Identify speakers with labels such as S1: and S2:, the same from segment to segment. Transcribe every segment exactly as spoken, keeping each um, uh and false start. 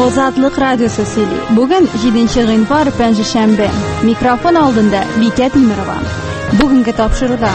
S1: Озатлык радиосы сөйли. Бүген җиденче гыйнвар пәнҗешәмбе. Микрофон алдында Бикәт Имирова. Бүгенге тапшыруда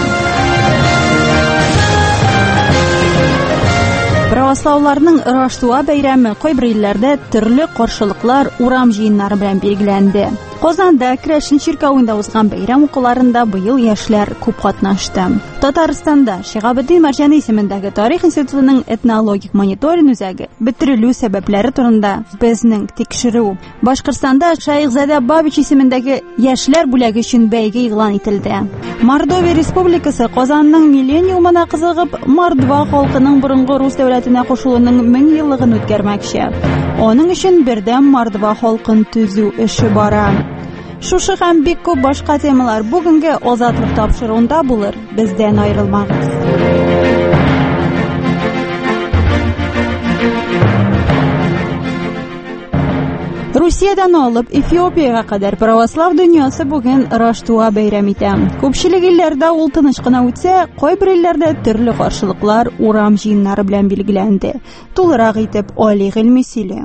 S1: православларның Раштуа бәйрәме кайбер илләрдә төрле каршылыклар, урам җыеннары белән билгеләнде. Казанда Крәшен чиркәвендә узган бәйрәм укуларында быел яшьләр күп катнашты. Татарстанда Шиһабетдин Марҗани исемендәге Тарих институтының этнологик мониторинг үзәге бетерелү сәбәпләре турында безнең тикшерү. Башкортстанда Шайхзадә Бабич исемендәге яшьләр бүләге өчен бәйге игълан ителде. Мордовия Республикасы Казанның миллениумына кызыгып, Мордва халкының борынгы рус дәүләтенә кушылуының мең еллыгын үткәрмәкче. Аның өчен бердәм Мордва халкын төзү эше бара. Шушы һәм бик күп башка темалар бүгенге Озатлык тапшыруында булыр. Бездән аерылмагыз. Русиядән алып Эфиопиягә кадәр православ дөньясы бүген Раштуа бәйрәм итә. Күпчелек илләрдә ул тыныч кына үтсә, кайбер илләрдә төрле каршылыклар, урам җыеннары белән билгеләнде. Тулырак итеп Али Гыйльми сөйли.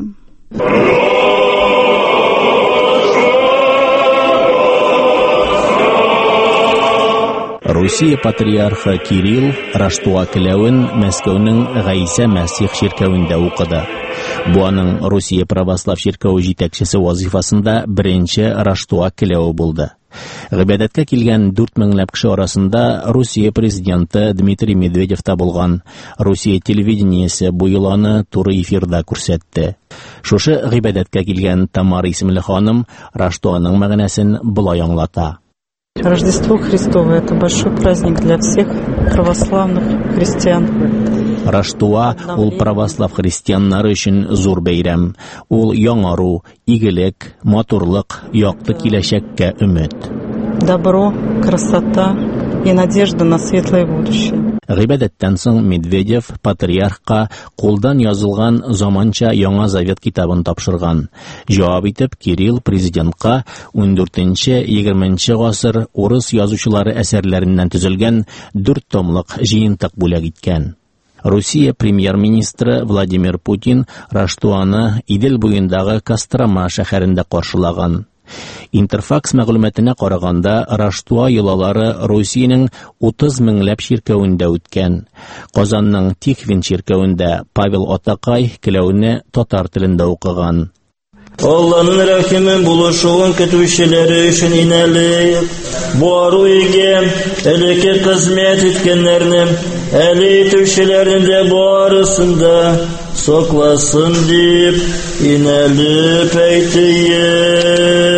S2: Русия патриархы Кирилл Раштуа келәвен Мәскәүнең Гайса Мәсих чиркәвендә укыды. Бу аның Русия православ чиркәве җитәкчесе вазифасында беренче Раштуа келәве булды. Гыйбадәткә килгән дүрт меңләп кеше арасында Русия президенты Дмитрий Медведев та булган. Русия телевидениесе бу еланы туры эфирда күрсәтте. Шушы гыйбадәткә килгән Тамара исемле ханым Раштуаның мәгънәсен булай аңлата.
S3: Рождество Христово – это большой праздник для всех православных христиан.
S2: Раштуа – ул православ христианнары өчен зур бәйрәм. Ул яңару, игелек, матурлык, якты киләчәккә өмет.
S3: Добро, красота и надежда на светлое будущее.
S2: Гыйбадәттән соң Медведев патриархка кулдан язылган заманча Яңа Завет китабын тапшырган. Җавап итеп Кирилл президентка ундүртенче-егерменче гасыр урыс язучылары әсәрләреннән төзелгән дүрт томлык җыентык бүләк иткән. Русия премьер-министры Владимир Путин Раштуаны Идел буендагы Кострома шәһәрендә каршылаган. Интерфакс мәгълүматына караганда, Раштуа йолалары Русиянең утыз меңләп чиркәвендә үткән. Казанның Тихвин чиркәвендә Павел Атакай келәвенә татар телендә укыган.
S4: Алланың рәхиме булышуын көтүчеләре өчен инәлек, бару иге, элекке хезмәт иткәннәрне, әле итүчеләрне дә барысында сокласын дип инәлеп әйтие.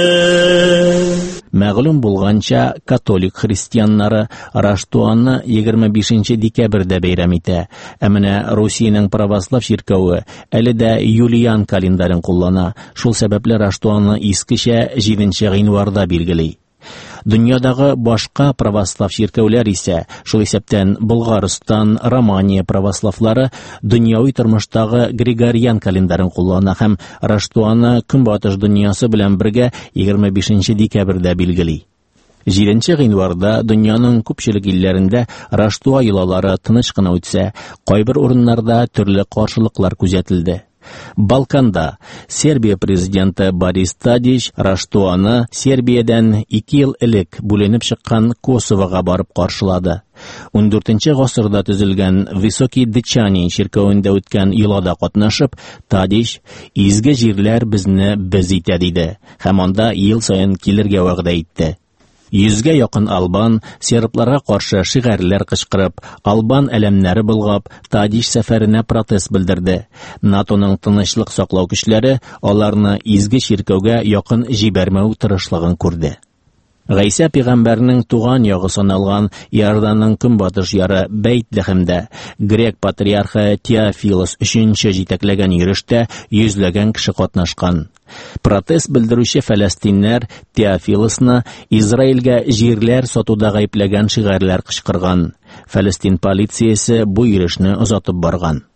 S2: Мәгълүм булганча, католик христианнары Раштуаны егерме бишенче декабрьдә бәйрәм итә. Ә менә Русиянең православ чиркәве әле дә Юлиан календарен куллана. Шул сәбәпле Раштуаны искечә җиденче гыйнварда билгели. Дөньядагы башка православ чиркәүләр исә, шул исәптән Болгарстан, Романия православлары дөньяви тормыштагы Григориан календарын куллана һәм Раштуаны көнбатыш дөньясы белән бергә егерме бишенче декабрьдә билгели. җиденче гыйнварда дөньяның күпчелек илләрендә Раштуа йолалары тыныч кына үтсә, кайбер урыннарда төрле каршылыклар күзәтелде. Балканда Сербия президенты Борис Тадич Раштуаны Сербиядән ике ел элек бүленеп чыккан Косовога барып каршылады. ундүртенче гасырда төзелгән Высокий Дычани чиркәвендә үткән йолада катнашып, Тадич изге җирләр безне без итә диде һәм анда ел саен килергә вәгъдә итте. Йөзгә якын албан сербларга каршы шигарләр кычкырып, албан әлемнәре булгап, Тадич сәфәренә протест белдерде. НАТОның тынычлык саклау көчләре аларны изге чиркәүгә якын җибәрмәү тырышлыгын күрде. Гайса пәйгамбәрнең туган ягы саналган Иорданның көнбатыш яры Бейт-Лехемдә грек патриархы Теофилос өченче җитәкләгән йөрештә йөзләгән кеше катнашкан. Протест белдерүче фәләстиннәр Теофилосны Израильгә җирләр сатуда гаепләгән шигарләр кычкырган. Фәләстин полициясе бу йөрешне озатып барган.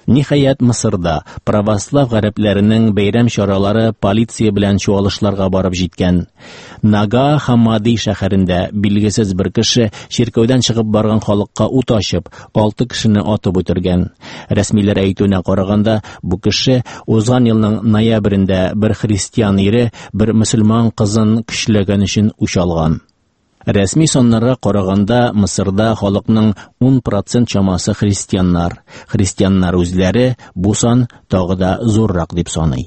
S2: Ниһаять, Мисырда православ гарәпләренең бәйрәм чаралары полиция белән чуалышларга барып җиткән. Нага Хамади шәһәрендә билгесез бер кеше чиркәүдән чыгып барган халыкка ут ачып, алты кешене атып үтергән. Рәсмиләр әйтүенә караганда, бу кеше узган елның ноябрендә бер христиан ире бер мөселман кызын көчләгән өчен үч алган. Рәсми саннарга караганда, Мисырда халыкның ун процент чамасы христианнар. Христианнар үзләре бу сан тагы да зуррак дип саный.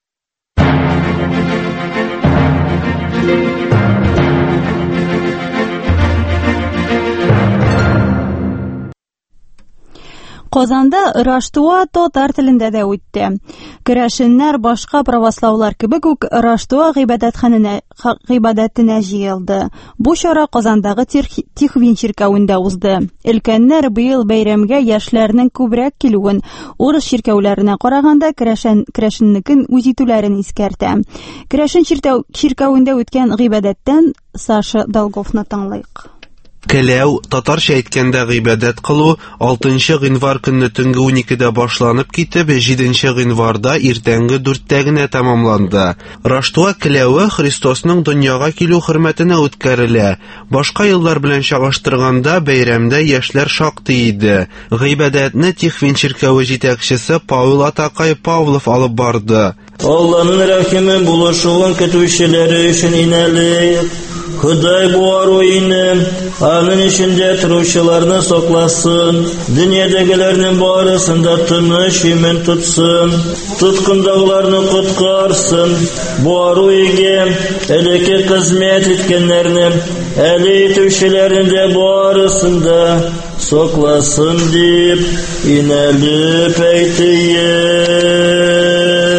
S1: Казанда Раштуа татар телендә дә үтте. Керәшеннәр башка правослаулар кебек үк Раштуа гыйбадәтханәсенә гыйбадәтенә җыелды. Бу чара Казандагы Тихвин чиркәвендә узды. Өлкәннәр быел бәйрәмгә яшьләрнең күбрәк килүен, урыс чиркәүләренә караганда керәшен керәшеннекен үз итүләрен искәртә. Керәшен чиркәвендә үткән гыйбадәттән Саша Долговны тыңлыйк.
S5: Келәү, татарча әйткәндә гыйбадәт кылу, алтынчы гыйнвар көнне төнге уникедә башланып китеп, җиденче гыйнварда иртәнге дүрттә генә тәмамланды. Раштуа келәүе Христосның дөньяга килү хөрмәтенә үткәрелә. Башка еллар белән чагыштырганда бәйрәмдә яшьләр шактый иде. Гыйбадәтне Тихвин чиркәве җитәкчесе Павел Атакай Павлов алып барды.
S4: Алланың рәхиме булышуын көтүчеләре өчен инәлек. Худай бу аруйны, аның içinde тұрушыларны сокласын, дүниедегілерінің барысында тыныш имен tutsun, тұтқындағыларны құтқарсын, бу аруйге әлеке қызмет еткенлерні, әлі етушілерінде барысында сокласын деп, инәліп әйтейін.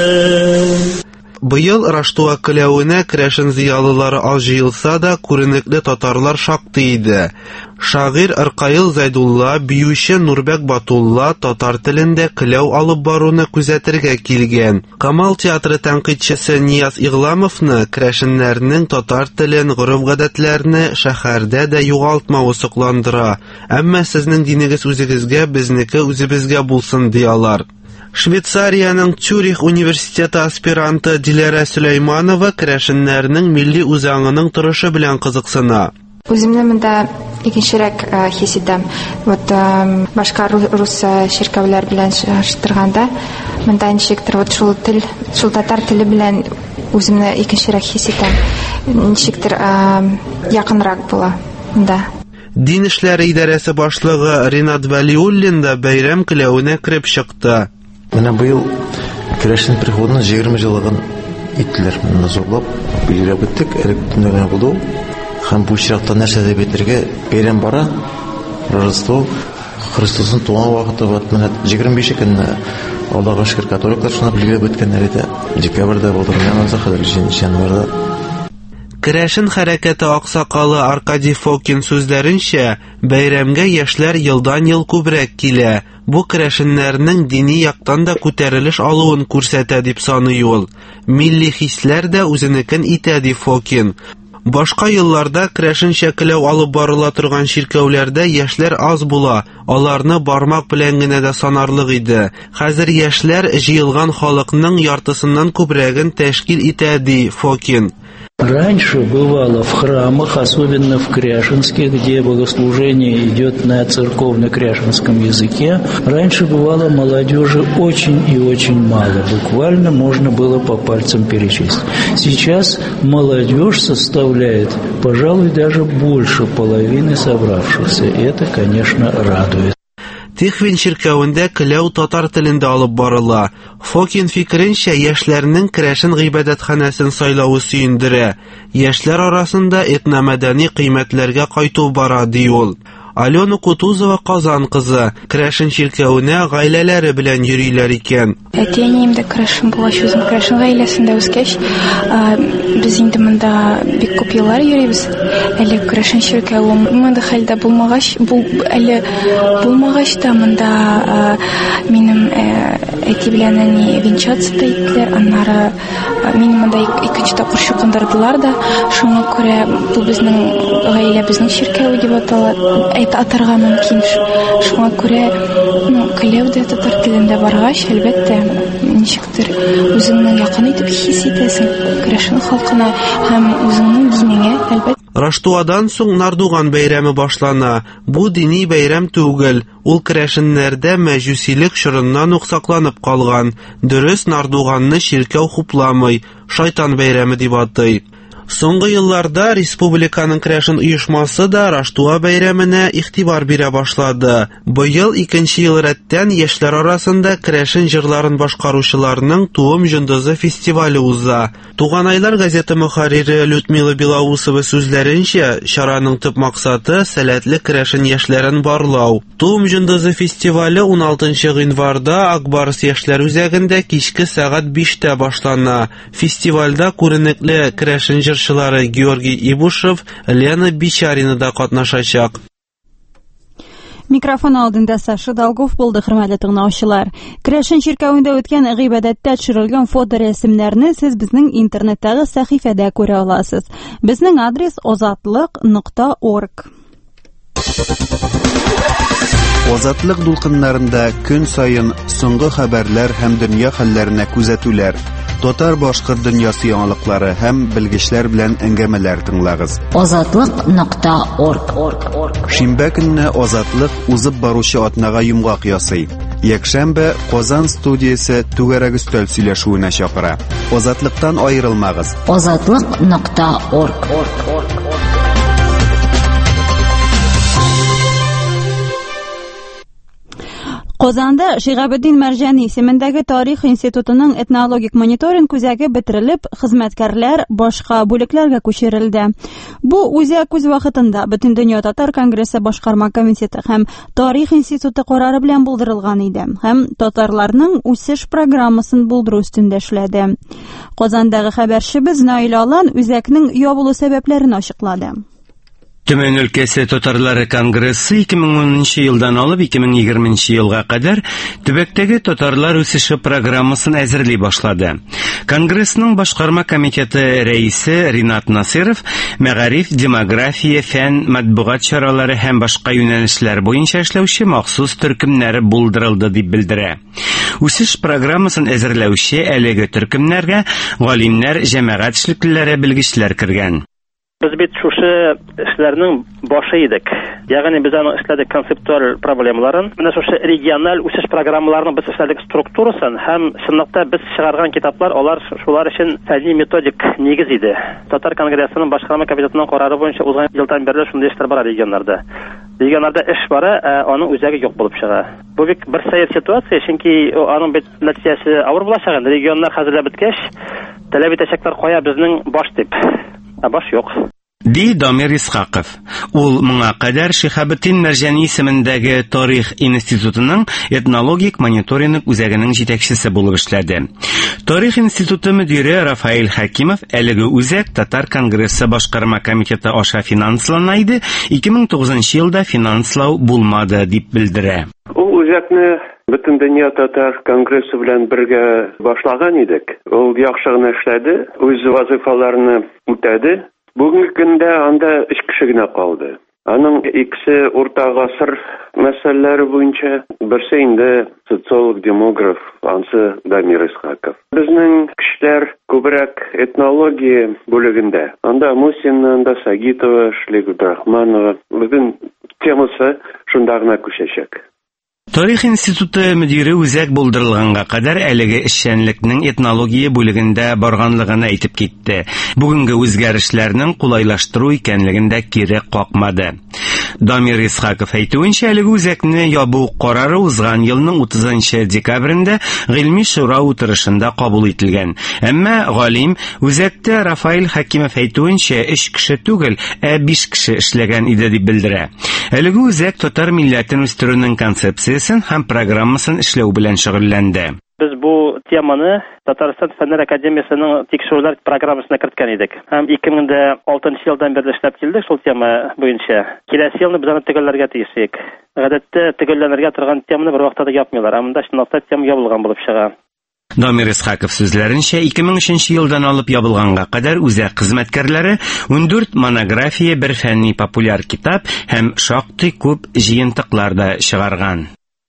S5: Быел Раштуа келәүенә керәшен зыялылары аз җыелса да, күренекле татарлар шактый иде. Шагыйрь Иркаил Зайдулла, биюче Нурбәк Батулла татар телендә келәү алып баруны күзәтергә килгән. Камал театры тәнкыйтьчесе Нияз Игламовны керәшеннәрнең татар телен, гореф-гадәтләрне шәһәрдә дә югалтмавы сокландыра. Әмма сезнең динегез үзегезгә, безнеке үзебезгә булсын диялар. Швейцарияның Цюрих университеты аспиранты Диләрә Сөләйманова керәшеннәрнең милли үзаңының торышы белән кызыксына.
S6: Үземне монда икенчерәк хис итәм. Вот башка рус ширкәүләр белән чагыштырганда, монда ничектер вот шул тел, шул татар теле белән үземне икенчерәк хис итәм. Ничектер якынрак була монда.
S5: Дин эшләре идарәсе башлыгы Ринат Вәлиуллин да бәйрәм келәүенә кирип чыкты.
S7: Менә быел керәшен приходны егерме җылыгын иттеләр. Менә зурлап билгеләп үттек, электронлы булды. Һәм бу чиракта нәрсә дип әйтергә бәйрәм бара. Рождество Христосның туган вакыты вот менә егерме биш көнне Аллаһка шөкер католиклар шуны билгеләп үткәннәр иде. Декабрьдә булды, менә хәзер җиденче январьда.
S5: Керәшен хәрәкәте аксакалы Аркадий Фокин сүзләренчә, бәйрәмгә яшьләр елдан-ел күбрәк килә. Бу керәшеннәрнең дини яктан да күтәрелеш алуын күрсәтә дип саный ул. Милли хисләр дә үзенекен итә ди Фокин. Башка елларда керәшен шәкеләү алып барыла торган ширкәүләрдә яшьләр аз була. Аларны бармак белән генә дә санарлык иде. Хәзер яшьләр җыелган халыкның яртысыннан күбрәген тәшкил итә ди Фокин.
S8: Раньше бывало в храмах, особенно в Кряшинских, где богослужение идет на церковно-кряшинском языке, раньше бывало молодежи очень и очень мало, буквально можно было по пальцам перечислить. Сейчас молодежь составляет, пожалуй, даже больше половины собравшихся, и это, конечно, радует.
S5: Тихвин чиркәвендә келәү татар телендә алып барыла. Фокин фикеренчә, яшьләрнең керәшен гыйбадәтханәсен сайлауы сөендерә. Яшьләр арасында этномәдәни кыйммәтләргә кайту бара ди ул. Алена Кутузова Казан кызы. Керәшен чиркәвенә гаиләләре белән йөриләр икән.
S6: Әтиәнием дә керәшен булгач, үзем керәшен гаиләсендә үскәч, без инде монда бик күп еллар йөрибез. Әле керәшен чиркәве монда хәлдә булмагач, бу әле булмагач та монда минем әти белән әни венчация иттеләр, аннары минем монда икенче тапкыр чукындырдылар да, шуңа күрә бу безнең гаилә, безнең чиркәве дип атала. әйтә атырга мөмкин. Шуңа күрә, ну, Клевда татар телендә баргач, әлбәттә, ничектер үзеңне якын итеп хис итәсең. Керәшен халкына һәм үзеңнең динеңә, әлбәттә.
S5: Раштуадан соң Нардуган бәйрәме башлана. Бу дини бәйрәм түгел. Ул керәшеннәрдә мәҗүсилек чорыннан ук сакланып калган. Дөрес, Нардуганны чиркәү хупламый, шайтан бәйрәме дип атый. Соңгы елларда республиканың керәшен оешмасы да Раштуа бәйрәменә игътибар бирә башлады. Быел икенче ел рәттән яшьләр арасында керәшен җырларын башкаручыларның Туым җондызы фестивале уза. Туганайлар газеты мөхәррире Людмила Белоусова сүзләренчә, чараның төп максаты сәләтле керәшен яшьләрен барлау. Туым җондызы фестивале ун алтынчы гыйнварда Акбарс яшьләр үзәгендә кичке сәгать биштә башлана. Фестивальдә күренекле керәшен җырчылары Георгий Ибушев, Лена Бичарина да катнашачак.
S1: Микрофон алдында Саша Долгов булды, хөрмәтле тыңлаучылар. Керәшен чиркәвендә үткән гыйбадәттә төшерелгән фоторәсемнәрне сез безнең интернеттагы сәхифәдә күрә аласыз. Безнең адрес озатлык нокта орг.
S9: Азатлык дулкыннарында көн сайын соңгы хәбәрләр һәм дөнья хәлләренә күзәтүләр, татар-башкорт дөньясы яңалыклары һәм белгечләр белән әңгәмәләр тыңлагыз.
S10: озатлык нокта орг.
S9: Шимбә көнне Азатлык узып баручы атнага йомгак ясый. Якшәмбе Казан студиясе түгәрәк өстәл сөйләшүенә чакыра. Азатлыктан аерылмагыз.
S10: озатлык нокта орг.
S1: Казанда Шигабетдин Мәрҗани исемендәге Тарих институтының этнологик мониторинг үзәге бетерелеп, хезмәткәрләр башка бүлекләргә күчерелде. Бу үзәк үз вакытында Бөтендөнья татар конгрессы башкарма комитеты һәм Тарих институты карары белән булдырылган иде һәм татарларның үсеш программасын булдыру өстендә эшләде. Казандагы хәбәрчебез Наил Алан үзәкнең ябылу сәбәпләрен ачыклады.
S11: Төмән өлкәсе татарлары конгрессы ике мең унынчы елдан алып ике мең егерменче елга кадәр төбәктәге татарлар үсеше программасын әзерли башлады. Конгрессның башкарма комитеты рәисе Ринат Насиров мәгариф, демография, фән, матбугат чаралары һәм башка юнәлешләр буенча эшләүче махсус төркемнәре булдырылды дип белдерә. Үсеш программасын әзерләүче әлеге төркемнәргә галимнәр, җәмәгать эшлеклеләре, белгечләр кергән.
S12: Biz bit şuşu işlerinin başıydık. Yani biz onu işledik konseptual problemlerin. Менә şuşu regional үсеш программаларының biz işledik структурасын һәм шунлыкта biz чыгарган китаплар, алар шулар өчен фәнни методик нигез иде. Татар конгрессының башкарма комитетының карары буенча узган елдан бери шундый эшләр бара регионнарда. Регионнарда эш бара, аның үзәге юк булып чыга. Бу бик бер сәер ситуация, чөнки аның бит нәтиҗәсе авыр булачак. Регионнар хәзерләп беткәч, таләп итәчәкләр кая безнең баш дип. Ә баш юк.
S11: Ди Дамир Исхаков. Ул моңа кадәр Шихабетдин Мәрҗани исемендәге Тарих институтының этнологик мониторинг үзәгенең җитәкчесе булып эшләде. Тарих институты мөдире Рафаил Хакимов әлеге үзәк Татар конгрессы башкарма комитеты аша финанслана иде, ике мең тугызынчы елда финанслау булмады дип белдерә.
S13: Ул үзәкне Бөтендөнья татар конгрессы белән бергә башлаган идек. Ул яхшы гына эшләде, үз вазифаларны үтәде. Бүгенге көндә анда өч кеше генә калды. Аның икесе урта гасыр мәсьәләләре буенча, берсе инде социолог, демограф, ансы Дамир Исхаков. Безнең кешеләр күбрәк этнология бүлегендә. Анда Мусин, анда Сагитова, Шлек Абдрахманова. Бүген темасы шунда гына күчәчәк.
S11: Тарих институты мөдире үзәк булдырылганга кадәр әлеге эшчәнлекнең этнология бүлегендә барганлыгын әйтеп китте. Бүгенге үзгәрешләрнең кулайлаштыру икәнлеген дә кире какмады. Дамир Исхаков әйтүенчә, әлеге үзәкне ябу карары узган елның утызынчы декабрендә гыйльми шура утырышында кабул ителгән. Әмма галим үзәктә Рафаил Хакимов әйтүенчә өч кеше түгел, ә биш кеше эшләгән иде дип белдерә. Әлеге үзәк татар милләтен үстерүнең концепциясын һәм программасын эшләү белән шөгыльләнде.
S12: Biz bu temani Tatariston Fənlər Akademiyasının tekşürlər proqramısına kırtkan idik. Hem iki ming altıncı yıldan beri işlep geldik şol tema boyunca. Kilesi yılını biz onu tügüllerge teyişik. Гадәттә төгәлләнергә торган теманы бер вакытта да yapmıyorlar. Амында шундый tema ябылган булып чыга.
S11: Дамир Исхаков сүзләренчә, ике мең өченче елдан алып ябылганга кадәр үзәк хезмәткәрләре ундүрт монография, бер фәнни популяр китап һәм шактый күп җыентыклар да чыгарган.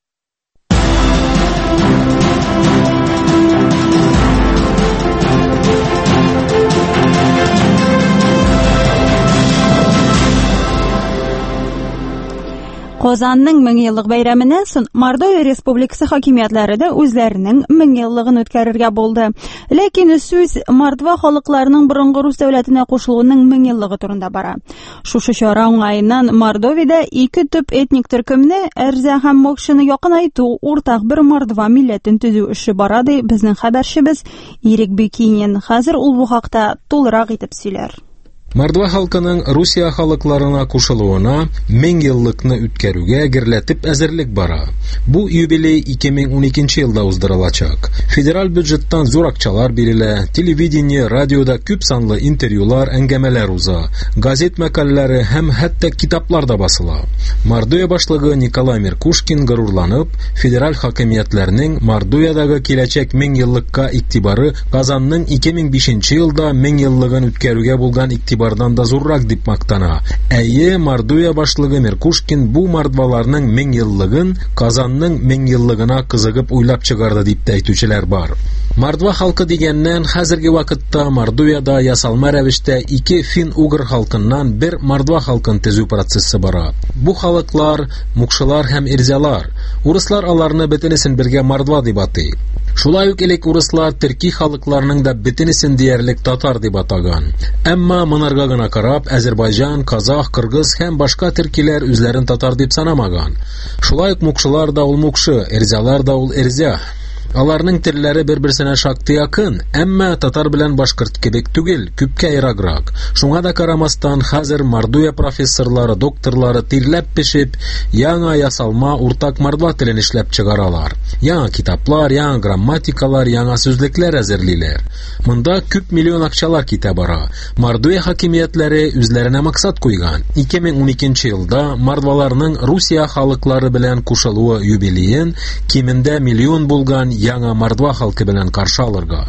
S1: Казанның мең еллык бәйрәменнән соң Мордовия Республикасы хакимиятләре дә үзләренең мең еллыгын үткәрергә булды. Ләкин сүз Мордва халыкларының борынгы рус дәүләтенә кушылуының мең еллыгы турында бара. Шушы чара уңаеннан Мордовиядә ике төп этник төркемне, Әрзә һәм Мокшыны якынайту, уртак бер Мордва милләтен төзү эше бара ди безнең хәбәрчебез Ирек Бекинин. Хәзер ул бу хакта тулырак итеп сөйләр.
S14: Мордва халкының Русия халыкларына кушылуына мең еллыкны үткәрүгә герләтеп әзерлек бара. Бу юбилей ике мең уникенче елда уздырылачак. Федераль бюджеттан зур акчалар бирелә, телевидение, радиода күп санлы интервьюлар, әңгәмәләр уза, газет мәкаләләре һәм хәтта китаплар да басыла. Мордовия башлыгы Николай Меркушкин горурланып, федераль хакимиятләрнең Мордовиядагы киләчәк мең еллыкка игътибары Казанның ике мең бишенче елда мең еллыгын үткәрүгә булган игътибар бардан да зуррак дип мактана. Әйе, Мордовия башлыгы Меркушкин бу мордваларның мең еллыгын Казанның мең еллыгына кызыгып уйлап чыгарды дип тә әйтүчеләр бар. Мордва халкы дигәннән хәзерге вакытта Мордовиядә ясалма рәвештә ике фин-угр халкыннан бер Мордва халкын төзү процессы бара. Бу халыклар мукшылар һәм эрзялар. Урыслар аларны бөтенесен бергә Мордва дип атый. Шулай ук элек урыслар төрки халыкларның да бөтенесен диярлек татар дип атаган. Әмма монарга гына карап, Азербайҗан, Казах, Кыргыз һәм башка төркиләр үзләрен татар дип санамаган. Шулай ук мукшылар да ул мукшы, эрзялар да ул эрзя. Аларның телләре бер-берсенә шактый якын, әмма татар белән башкорт кебек түгел, күпкә ераграк. Шуңа да карамастан, хәзер Мордовия профессорлары, докторлары тирләп пешеп, яңа ясалма уртак мордва телен эшләп чыгаралар. Яңа китаплар, яңа грамматикалар, яңа сүзлекләр әзерлиләр. Монда күп миллион акчалар китә бара. Мордовия хакимиятләре үзләренә максат куйган. ике мең уникенче елда мордваларның Русия халыклары белән кушылуы юбилеен кимендә миллион булган яңа Мордва халкы белән каршы алырга.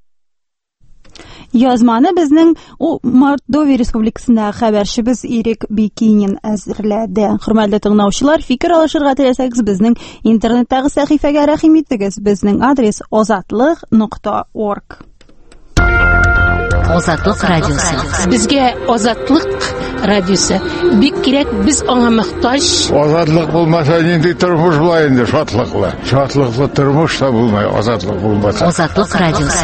S1: Язманы безнең Мордовия Республикасында хәбәрчебез Ирек Бекинин әзерләде. Хөрмәтле тыңлаучылар, фикер алышырга теләсәгез, безнең интернеттагы сәхифәгә рәхим итегез. Безнең адрес азатлык нокта орг.
S10: Азатлык радиосы.
S15: Безгә Азатлык радиосы бик кирәк, без аңа мохтаҗ.
S16: Азатлык булмаса, нинди тормыш була инде, шатлыклы. Шатлыклы тормыш та булмай, азатлык булмаса.
S10: Азатлык радиосы.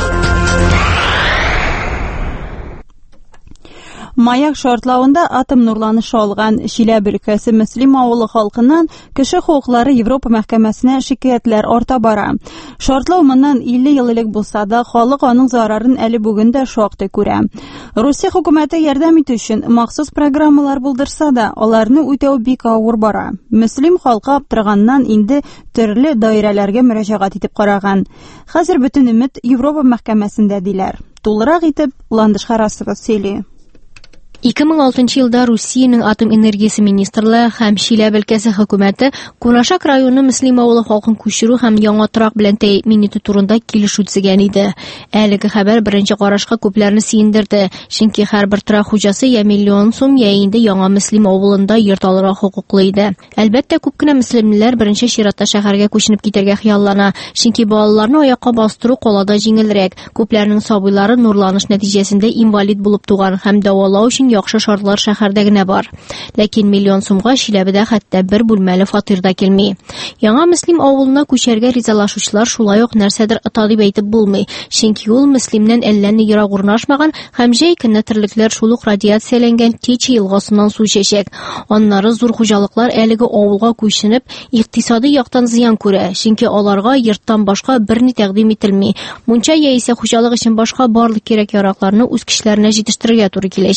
S1: Маяк шартлавында атом нурланышы алган Чиләбе өлкәсе Мөслим авылы халкыннан кеше хукуклары Европа мәхкәмәсенә шикаятьләр арта бара. Шартлау моннан илле ел элек булса да, халык аның зарарын әле бүген дә шактый күрә. Русия хөкүмәте ярдәм итү өчен махсус программалар булдырса да, аларны үтәү бик авыр бара. Мөслим халкы аптыраганнан инде төрле даирәләргә мөрәҗәгать итеп караган. Хәзер бөтен өмет Европа мәхкәмәсендә диләр. Тулырак итеп Ландыш Харасова сөйли.
S17: ике мең алтынчы елда Русиянең атом энергиясе министрлыгы һәм Чиләбе өлкәсе хөкүмәте Кунашак районы Мөслим авылы халкын күчерү һәм яңа торак белән тәэмин итү турында килешү төзегән иде. Әлеге хәбәр беренче карашка күпләрне сөендерде, чөнки һәрбер торак хуҗасы я миллион сум, я инде яңа Мөслим авылында йорт алырга хокуклы иде. Әлбәттә, күп кенә мөслимләр беренче чиратта шәһәргә күченеп китәргә хыяллана, чөнки балаларны аякка бастыру калада җиңелрәк. Күпләрнең сабыйлары нурланыш нәтиҗәсендә инвалид булып туган һәм дәвалау өчен яхшы шартлар шәһәрдә генә бар. Ләкин миллион сумга Чиләбедә хәтта бер бүлмәле фатирда килми. Яңа Мөслим авылына күчәргә ризалашучылар шулай ук нәрсәдер ыта дип әйтеп булмый, чөнки ул Мөслимнән әллә ни ерак урнашмаган һәм җәй көнне терлекләр шул ук радиацияләнгән Течи елгасыннан су чәчәк. Аннары зур хуҗалыклар әлеге авылга күченеп, икътисади яктан зыян күрә, чөнки аларга йорттан башка берни тәкъдим ителми. Мунча яисә хуҗалык өчен башка барлык кирәк-яракларны үз кешеләренә җитештерергә туры киләчәк.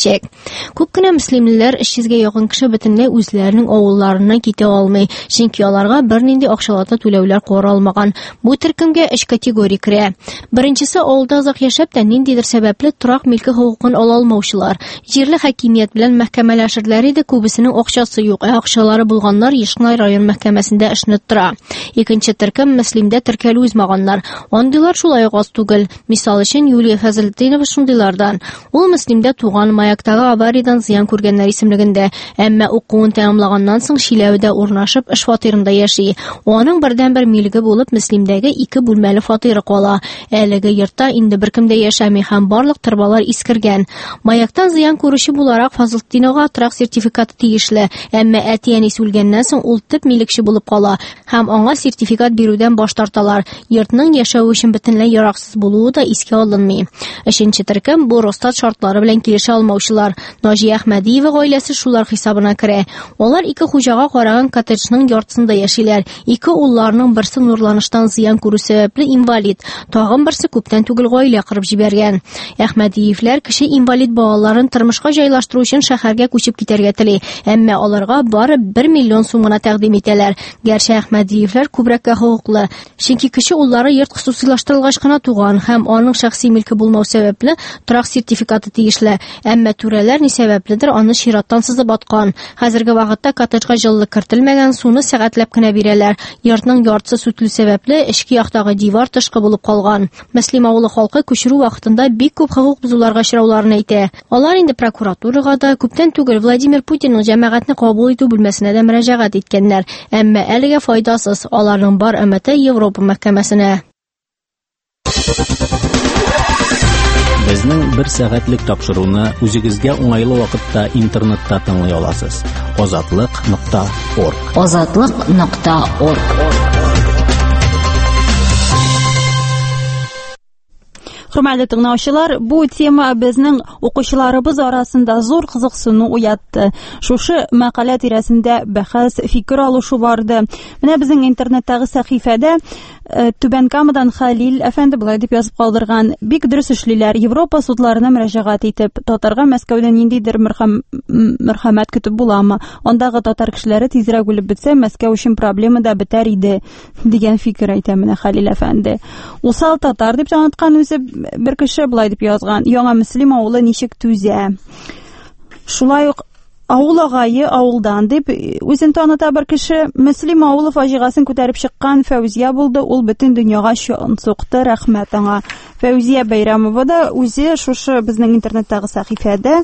S17: Күп кенә мөслимләр өч йөзгә якын кеше бөтенләй үзләренең авылларына китә алмый, чөнки аларга бернинди акчалата түләүләр каралмаган. Бу төркемгә өч категория керә. Беренчесе авылда озак яшәп тә ниндидер сәбәпле торак милке хукукын ала алмаучылар. Җирле хакимият белән мәхкәмәләшерләр иде, күбесенең акчасы юк, ә акчалары булганнар Ешнай район мәхкәмәсендә эшне тора. Икенче төркем мөслимдә теркәлү узмаганнар. Андыйлар шулай аз түгел. Мисал өчен Юлия Фазылетдинова шундыйлардан. Ул мөслимдә туган, Маяктагы авариядән зыян күргәннәр исемлегендә, әмма укуын тәмамлаганнан соң Шиләведә урнашып эш фатирында яши. Аның бердән-бер милеге булып мөслимдәге ике бүлмәле фатиры кала. Әлеге йортта инде беркем дә яшәми һәм барлык торбалар искергән. Маяктан зыян күрүче буларак Фазылетдиновага торак сертификаты тиешле, әмма әти-әнисе үлгәннән соң ул төп милекче булып кала һәм аңа сертификат бирүдән баш тарталар. Йортның яшәү өчен бөтенләй яраксыз булуы да искә алынмый. Өченче төркем бу Росстат шартлары белән килешә алмаучылар. Наҗия Әхмәдиева гаиләсе шулар хисабына керә. Алар ике хуҗага караган коттеджның яртысында яшиләр. Ике улларының берсе нурланыштан зыян күрү сәбәпле инвалид, тагын берсе күптән түгел гаилә кырып җибәргән. Әхмәдиевләр кеше инвалид балаларын тормышка җайлаштыру өчен шәһәргә күчеп китәргә тели, әмма аларга бары бер миллион сумына тәкъдим итәләр. Гәрчә Әхмәдиевләр күбрәккә хокуклы, чөнки кеше уллары йорт хусусилаштырылгач кына туган һәм аның шәхси милке булмау сәбәпле торак сертификаты тиешле, әмма түрәләр ни сәбәпледер аны чираттан сызып аткан. Хәзерге вакытта коттеджга җылылык кертелмәгән, суны сәгатьләп кенә бирәләр. Йортның яртысы сүтле сәбәпле эчке яктагы дивар тышкы булып калган. Мөслим авылы халкы күчерү вакытында бик күп хокук бузуларга очрауларын әйтә. Алар инде прокуратурага да күптән түгел Владимир Путинның җәмәгатьне кабул итү бүлмәсенә дә мөрәҗәгать иткәннәр, әмма әлегә файдасыз. Аларның бар өмете Европа мәхкәмәсенә.
S2: Безнең бер сәгатьлек тапшыруны үзегезгә уңайлы вакытта интернетта тыңлый аласыз. азатлык нокта орг.
S10: азатлык нокта орг.
S1: Хөрмәтле тыңлаучылар, бу тема безнең укучыларыбыз арасында зур кызыксыну уятты. Шушы мәкалә тирәсендә бәхәс, фикер алышу барды. Менә безнең интернеттагы сәхифәдә Түбән Камадан Хәлил әфәнде булай дип язып калдырган: бик дөрес эшлиләр, Европа судларына мөрәҗәгать итеп, татарга Мәскәүдән ниндидер мәрхәмәт көтеп буламы? Андагы татар кешеләре тизрәк үлеп бетсә, Мәскәү өчен проблема да бетәр иде, дигән фикер әйтә менә Хәлил әфәнде. Усал татар дип таныткан үзе бер кеше булай дип язган: яңа мөслим авылы ничек түзә? Шулай ук авыл агае авылдан дип үзен таныта бер кеше. Мөслим авылы фаҗигасын күтәреп чыккан Фәүзия булды, ул бөтен дөньяга шон сукты, рәхмәт аңа. Фәүзия Бәйрәмова да үзе шушы безнең интернеттагы сәхифәдә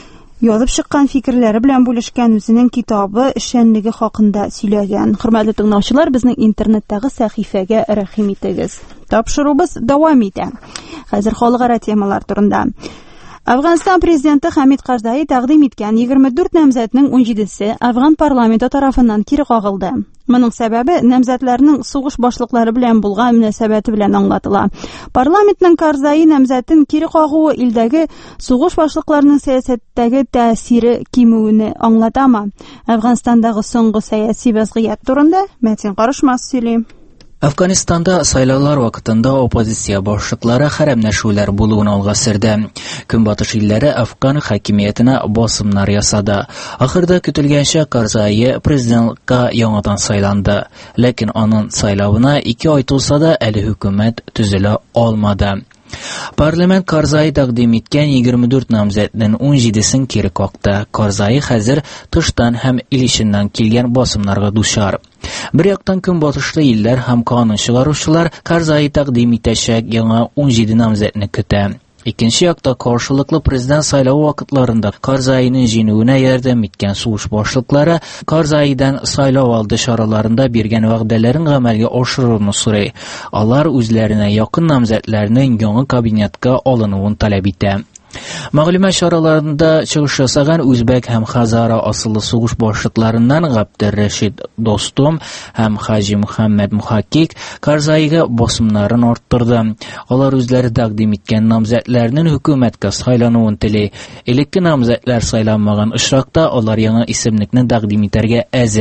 S1: язып чыккан фикерләре белән бүлешкән, үзенең китабы эшчәнлеге хакында сөйләгән. Хөрмәтле тыңлаучылар, безнең интернеттагы сәхифәгә рәхим итегез. Тапшырубыз дәвам итә. Хәзер халыкара темалар турында. Әфганстан президенты Хамид Карзай тәкъдим иткән егерме дүрт намзәтнең унҗидесе Әфган парламенты тарафыннан кире кагылды. Моның сәбәбе намзәтләрнең сугыш башлыклары белән булган мөнәсәбәте белән аңлатыла. Парламентның Карзай намзәтен кире кагуы илдәге сугыш башлыкларының сәясәттәге тәэсире кимүене аңлатамы? Әфганстандагы соңгы сәяси вазгыять турында Мәтин Карышмас сөйли.
S18: Әфганистанда сайлаулар вакытында оппозиция башлыклары хәрәмләшүләр булуын алга сөрде. Көнбатыш илләре Әфган хакимиятенә басымнар ясады. Ахырда көтелгәнчә Карзай президентка яңадан сайланды. Ләкин аның сайлавына ике ай тулса да әле хөкүмәт төзелә алмады. Парламент Карзай тәкъдим иткән егерме дүрт намзәтнең унҗидесен кире какты. Карзай хәзер тыштан һәм ил иченнән килгән басымнарга дучар. Бер яктан көнбатышлы илләр һәм канун чыгаручылар Карзай тәкъдим итәчәк яңа унҗиде намзәтне көтә. Икенче якта каршылыклы президент сайлау вакытларында Карзайның җиңүенә ярдәм иткән сугыш башлыклары Карзайдан сайлау алды чараларында биргән вәгъдәләрен гамәлгә ашыруны сорый. Алар үзләренә якын намзәтләрнең яңа кабинетка алынуын таләп итә. Мәгълүмат чараларында чыгыш ясаган үзбәк һәм хазара асыллы сугыш башлыкларыннан Габдеррашид Достум һәм Хаҗи Мөхәммәд Мухаккик Карзайга басымнарын арттырды. Алар үзләре тәкъдим иткән намзәтләрнең хөкүмәткә сайлануын тели. Элекке намзәтләр сайланмаган очракта алар яңа исемлекне тәкъдим итәргә әзер.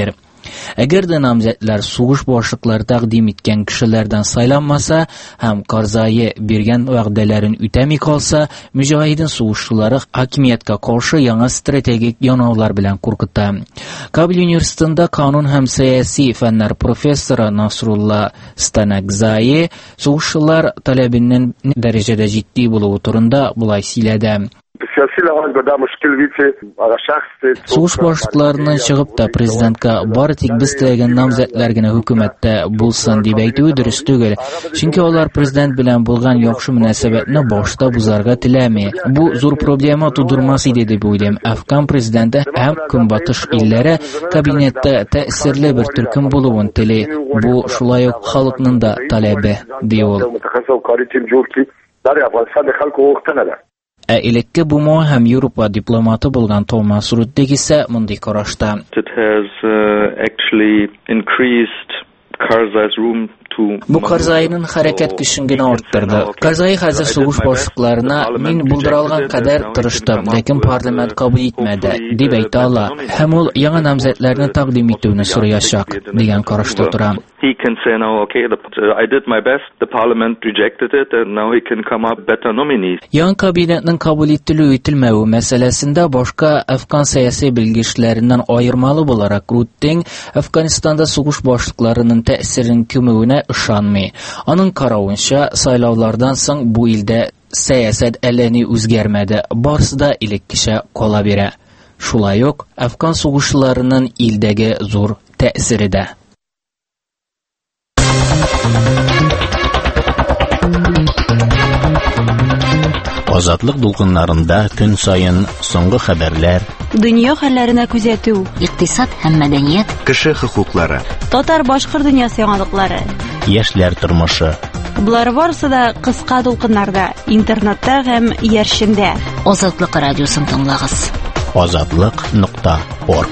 S18: Әгәр дә намзәтләр сугыш башлыклары тәкъдим иткән кешеләрдән сайланмаса һәм Карзайы биргән вәгъдәләрен үтәми калса, мөҗаһидин сугышчылары хакимияткә каршы яңа стратегик янаулар белән куркыта. Кабул университетында канун һәм сәяси фәннәр профессоры Насрулла Станакзае сугышчылар таләбенең дәрәҗәдә җитди булуы турында булай сөйләде. Сугыш башлыкларының чыгып та президентка бары тик без теләгән намзәтләр генә хөкүмәттә булсын дип әйтүе дөрес түгел. Чөнки алар президент белән булган яхшы мөнәсәбәтне башта бузарга теләми. Бу зур проблема тудырмас иде дип уйлыйм. Афган президенты һәм Көнбатыш илләре кабинетта тәэсирле бер төркем булуын тели. Бу шулай ук халыкның да таләбе, ди ул. Ә элекке Бумо һәм Европа дипломаты булган Томас Руддек исә мондый карашта.
S19: It has uh, actually increased Karzai's room
S18: Бу Карзайның хәрәкәт көчен генә арттырды. Карзай хәзер сугыш башлыкларына мин булдыралган кадәр тырыштым, ләкин парламент кабул итмәде, дип әйтә ала. Һәм ул яңа намзәтләрне тәкъдим итүне сораячак, дигән карашта тора.
S19: He can say now, okay, the, uh, I did my best, the parliament rejected it, and now he can come up better nominees.
S18: Яңа кабинетның кабул ителү ителмәү мәсьәләсендә башка Афган сәяси белгечләреннән аермалы буларак Руддек Афганистанда сугыш башлыкларының тәэсирен кимүенә ышанмый. Аның каравынча, сайлаулардан соң бу илдә сәясәт әллә ни үзгәрмәде, барысы да элеккечә кала бирә. Шулай ук Афган сугышларының илдәге зур тәэсире дә.
S2: Азатлык дулкыннарында көн сайын соңгы хәбәрләр,
S1: дөнья хәлләренә күзәтү,
S10: икътисад һәм мәдәният,
S9: кеше хокуклары,
S1: татар-башкорт дөньясы яңалыклары,
S2: яшьләр тормышы.
S1: Булар барысы да кыска дулкыннарда, интернетта һәм яршендә.
S10: Азатлык радиосын тыңлагыз.
S2: азатлык нокта орг.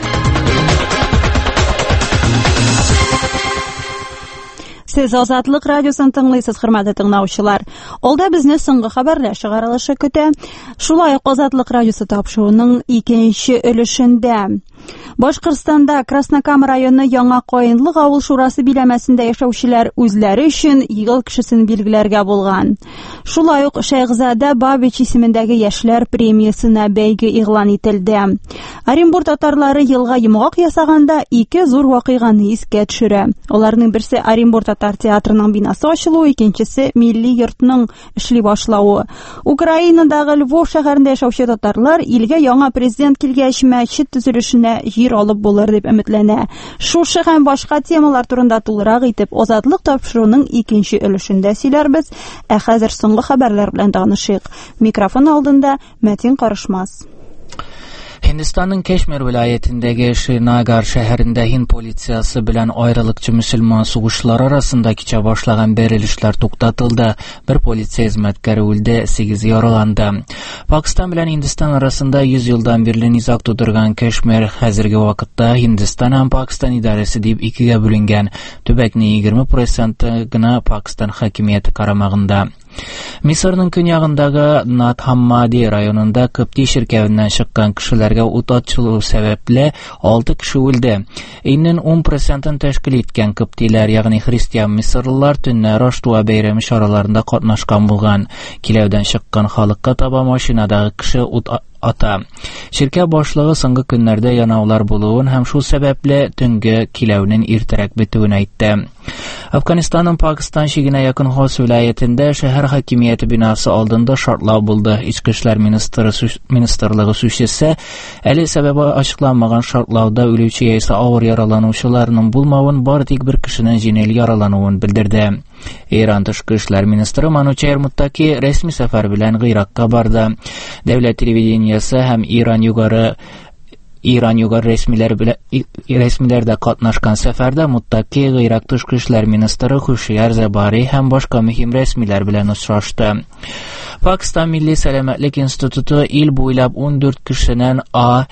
S1: Сез Азатлык радиосын тыңлыйсыз, хөрмәтле тыңлаучылар. Алда безне соңгы хәбәрләр чыгарылышы көтә. Шулай ук Азатлык радиосы тапшыруының икенче өлешендә Башкортстанда Краснокама районы Яңа Каенлык авыл шурасы биләмәсендә яшәүчеләр үзләре өчен ел кешесен билгеләргә булган. Шулай ук Шәйхзадә Бабич исемендәге яшьләр премиясына бәйге игълан ителде. Оренбур татарлары елга йомгак ясаганда ике зур вакыйганы искә төшерә. Аларның берсе Оренбур татар театрының бинасы ачылуы, икенчесе милли йортның эшли башлавы. Украинадагы Львов шәһәрендә яшәүче татарлар илгә яңа президент килгәч мәчет төзелешенә җир алып булыр дип өметләнә. Шушы һәм башка темалар турында тулырак итеп Азатлык тапшыруның икенче өлешендә сөйләрбез. Ә хәзер соңгы хәбәрләр белән танышыйк. Микрофон алдында Мәтин Карышмас.
S18: Hindistanның Кашмир вилаятендәге Шринагар шәһәрендә Hind полициясы белән аерылыкчы мөселман сугышлары арасында кичә башлаган бәрелешләр туктатылды. Бер полиция хезмәткәре үлде, сигез яраланды. Пакистан белән Hindistan арасында йөз елдан бирле низак тудырган Кашмир хәзерге вакытта Hindistan һәм Пакистан идарәсе дип икегә бүленгән. Төбәкне егерме процент гына Пакистан хакимияте карамагында. Мисырның көньягындагы Натхаммади районында Кыпти ширкәвеннән чыккан кешеләргә ут атышуы сәбәпле алты кеше үлде. Иннең ун процентын тәшкил иткән Кыптиләр, ягъни христиан мисырлылар төнне Раштуа бәйрәме чараларында катнашкан булган. Киләүдән чыккан халыкка таба машинадагы кеше ут ата. Ширкә башлыгы соңгы көннәрдә янаулар булуын һәм шул сәбәпле төнге киләүнең иртәрәк бетүен әйтте. Афганистанның Пакистан чигенә якын Хос вилаятендә шәһәр хакимияте бинасы алдында шартлау булды. Ички эшләр министры министрлыгы сүзчесе әле сәбәбе ачыкланмаган шартлауда үлүче яисә авыр яраланучыларның булмавын, бары тик бер кешенең җиңел яралануын белдерде. Иран тышкы эшләр министры Манучер Муттаки рәсми сәфәр белән Гыйракка барды. Дәүләт телевидениесе һәм Иран югары Иран югары рәсмиләр белән рәсмиләрдә катнашкан сәфәрдә Муттаки Гыйрак тышкы эшләр министры Хушияр Забари һәм башка мөһим рәсмиләр белән очрашты. Пакистан Милли сәламәтлек институты ил буйлап ун дүрт кешенең А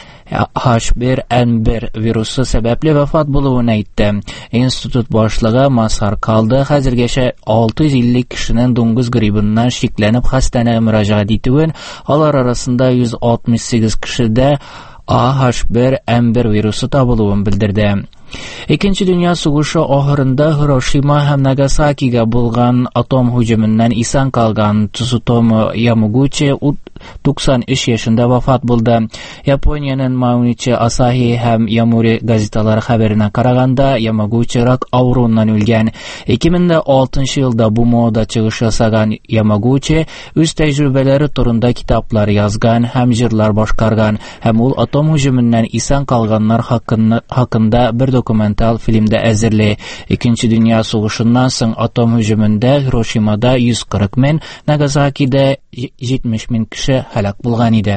S18: H bir N bir вирусы сәбәпле вафат булуын әйтте. Институт башлыгы Масар калды. Хәзергәчә алты йөз илле кешенең дуңгыз гриппыннан шикләнеп хастаханәгә мөрәҗәгать итүен, алар арасында йөз алтмыш сигез кешедә А H bir N bir вирусы табылуын белдерде. Икенче дөнья сугышы ахырында Хирошима һәм Нагасакига булган атом һөҗүменнән исән калган Цусутомо Ямагучи туксан өч яшендә вафат булды. Япониянең Мауничи Асахи һәм Ямури газеталары хәбәренә караганда, Ямагучи рак авыруыннан үлгән. ике мең алтынчы елда бу мода чыгыш ясаган Ямагучи үз тәҗрибәләре турында китаплар язган һәм җырлар башкарган, һәм ул атом һөҗүменнән исән калганнар хакында бер документаль фильмда әзерле. Икенче дөнья сугышыннан соң атом һөҗүмендә Хирошимада йөз кырык мең, Нагасакида җитмеш мең кеше һәлак булган иде.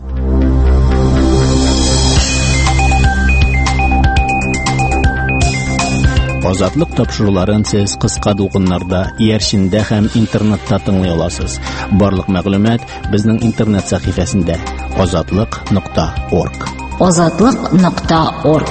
S2: Азатлык тапшыруларын сез кыска дулкыннарда, иярчиндә һәм интернетта тыңлый аласыз. Барлык мәгълүмат безнең интернет сәхифәсендә азатлык нокта орг.
S10: азатлык нокта орг.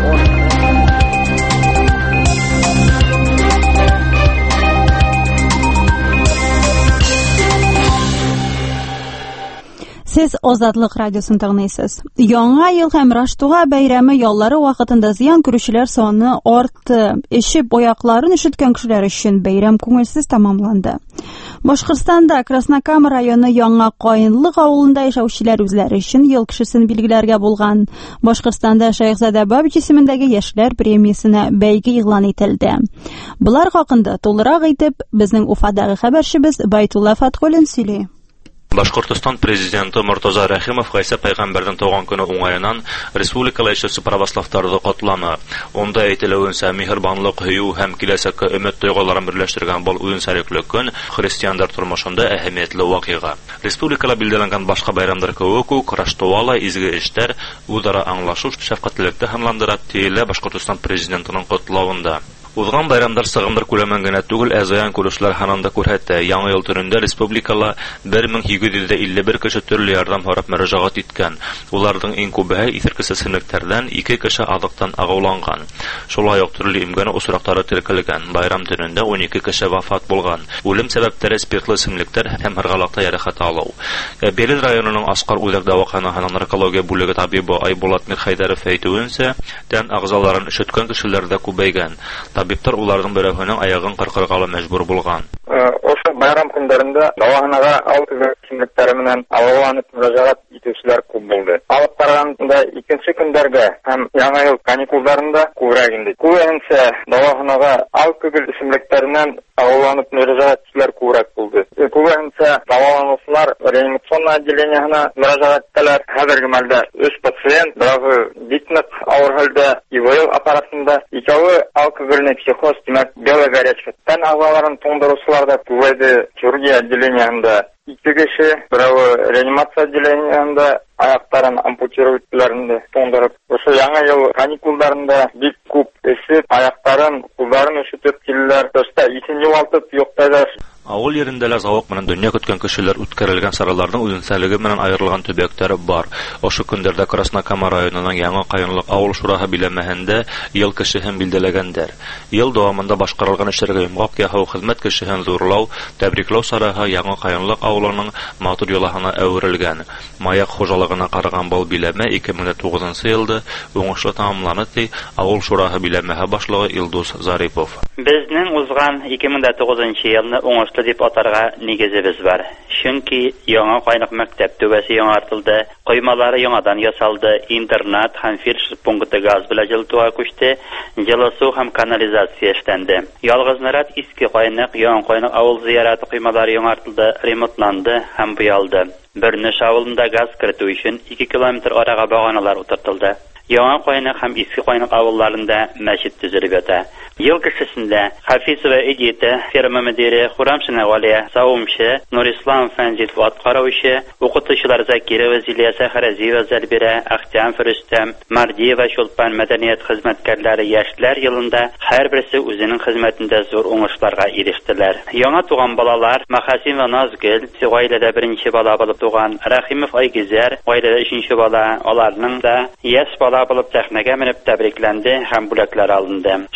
S1: Сез Азатлык радиосын тыңлыйсыз. Яңа ел һәм Раштуга бәйрәме яллары вакытында зыян күрүчеләр саны артты. Эшеп аякларын ишеткән кешеләр өчен бәйрәм күңелсез тамамланды. Башкортстанда Краснокама районы Яңа Каенлык авылында яшәүчеләр үзләре өчен ел кешесен билгеләргә булган. Башкортстанда Шәйхзадә Бабич исемендәге яшьләр премиясенә бәйге игълан ителде. Булар хакында тулырак итеп безнең Уфадагы хәбәрчебез Байтулла Фатхуллин сөйли.
S20: Башкортстан президенты Муртаза Рәхимов Гайса пәйгамбәрнең туган көне уңаеннан республикала яшәүче православларны котланы. Онда әйтелүенчә, миһербанлык, һөю һәм киләчәккә өмет тойгыларын берләштергән бу үзенчәлекле көн христианнар тормышында әһәмиятле вакыйга. Республикала билгеләнгән башка байрамдар кебек үк Раштуала изге эштәр үзара аңлашу, шәфкатьлектә һәмләндерә тиелә Башкортстан президентының котлавында. Узган байрамдар сыгымдар күләмен генә түгел, ә зыян күрүчеләр ханында күрһәтә. Яңа ел төрендә республикала бер мең җиде йөз илле бер кеше төрле ярдәм һорап мөрәҗәгать иткән. Уларның иң күбе исеркесе сөннәтләрдән ике кеше адыктан агуланган. Шулай ук төрле имгәне усрактары теркәлгән. Байрам төрендә ун ике кеше вафат булган. Үлем сәбәпләре спиртлы исемлектәр һәм һәргалакта ярәхәт алу. Белез районының Аскар үзәк дәваханәһенең наркология бүлеге табибы Айбулат Мирхәйдәров әйтүенчә, тән агъзаларын ишеткән кешеләрдә күбәйгән. Табиптар уларның берәүһенең аягын кыркырга мәҗбүр булган.
S21: Ошо байрам көндәрендә дәваханәгә алты исемлектәре менән авылланып мөрәҗәгать итүчеләр күп булды. Алып барганда икенче көндәргә һәм яңа ел каникулларында күбрәк инде. Күбенчә дәваханәгә алты исемлекләреннән авылланып мөрәҗәгать итүчеләр күбрәк булды. Күбенчә дәваланучылар реанимацион отделениеһенә мөрәҗәгать итәләр. Хәзерге мәлдә өч пациент, берәү бик нык авыр хәлдә ИВЛ аппаратында, икәүе алкогольный психоз, димәк, белая горячка. Тән агъзаларын туңдыручылар да күбәйде. Хирургия отделениеһендә ике кеше, берәү реанимация отделениеһендә аяктарын ампутировать итүләрендә туңдырып. Ошо яңа ел каникулларында бик күп эшеп, аяктарын, кулларын ишетеп килделәр. Төштә исен югалтып юктайлар.
S20: Авыл yerindәләр завод менән дөнья көткән кешеләр үткәрелгән сараларның үзенчәлеге менән аерылган төбәктәре бар. Ошо көндәрдә Краснокама районының Яңа Каенлык авыл шураһы биләмәһендә ел кешеһен билдәләгәннәр. Ел дәвамында башкарылган эшләргә йомгак яһау хезмәт кешеһен зурлау, тәбрикләү сараһы Яңа Каенлык авылының матур юлаһына әверелгән. Маяк хуҗалыгына караган бал биләмә ике мең тугызынчы елда уңышлы тәмамланды, ди авыл шураһы биләмәһе башлыгы Илдус Зарипов.
S22: Безнең узган ике мең тугызынчы елны уңышлы дип атарга нигезебез бар. Чөнки Яңа Каенлык мәктәп түбәсе яңартылды, коймалары яңадан ясалды, интернат һәм фельдшер пункты газ белән җылытуга күчте, җылы су һәм канализация эшләнде. Ялгыз нарат Иске Каенлык, Яңа Каенлык авыл зияраты коймалары яңартылды, ремонтланды һәм буялды. Бернеш авылында газ кертү өчен ике километр арага баганалар утыртылды. Яңа Каенлык һәм Иске Каенлык авылларында мәчет төзелеп ята. Ел кешесендә Хафизова Эдита, ферма мөдире Хурамшина Галия, савумчы Нурислам Фәнзит аткаручы, укытучылар Закирова Зилия Сахаразиева Зәлбирә, Ахтям Фөрүстәм, Мардиева Шулпан мәдәният хезмәткәрләре яшьләр елында һәрберсе үзенең хезмәтендә зур уңышларга ирештеләр. Яңа туган балалар Махасинова Назгөл, гаиләдә беренче бала булып туган, Рахимов Айгизәр, гаиләдә өченче бала, аларның да яшь бала булып сәхнәгә менеп тәбрикләнде һәм бүләкләр алынды. Шулай ук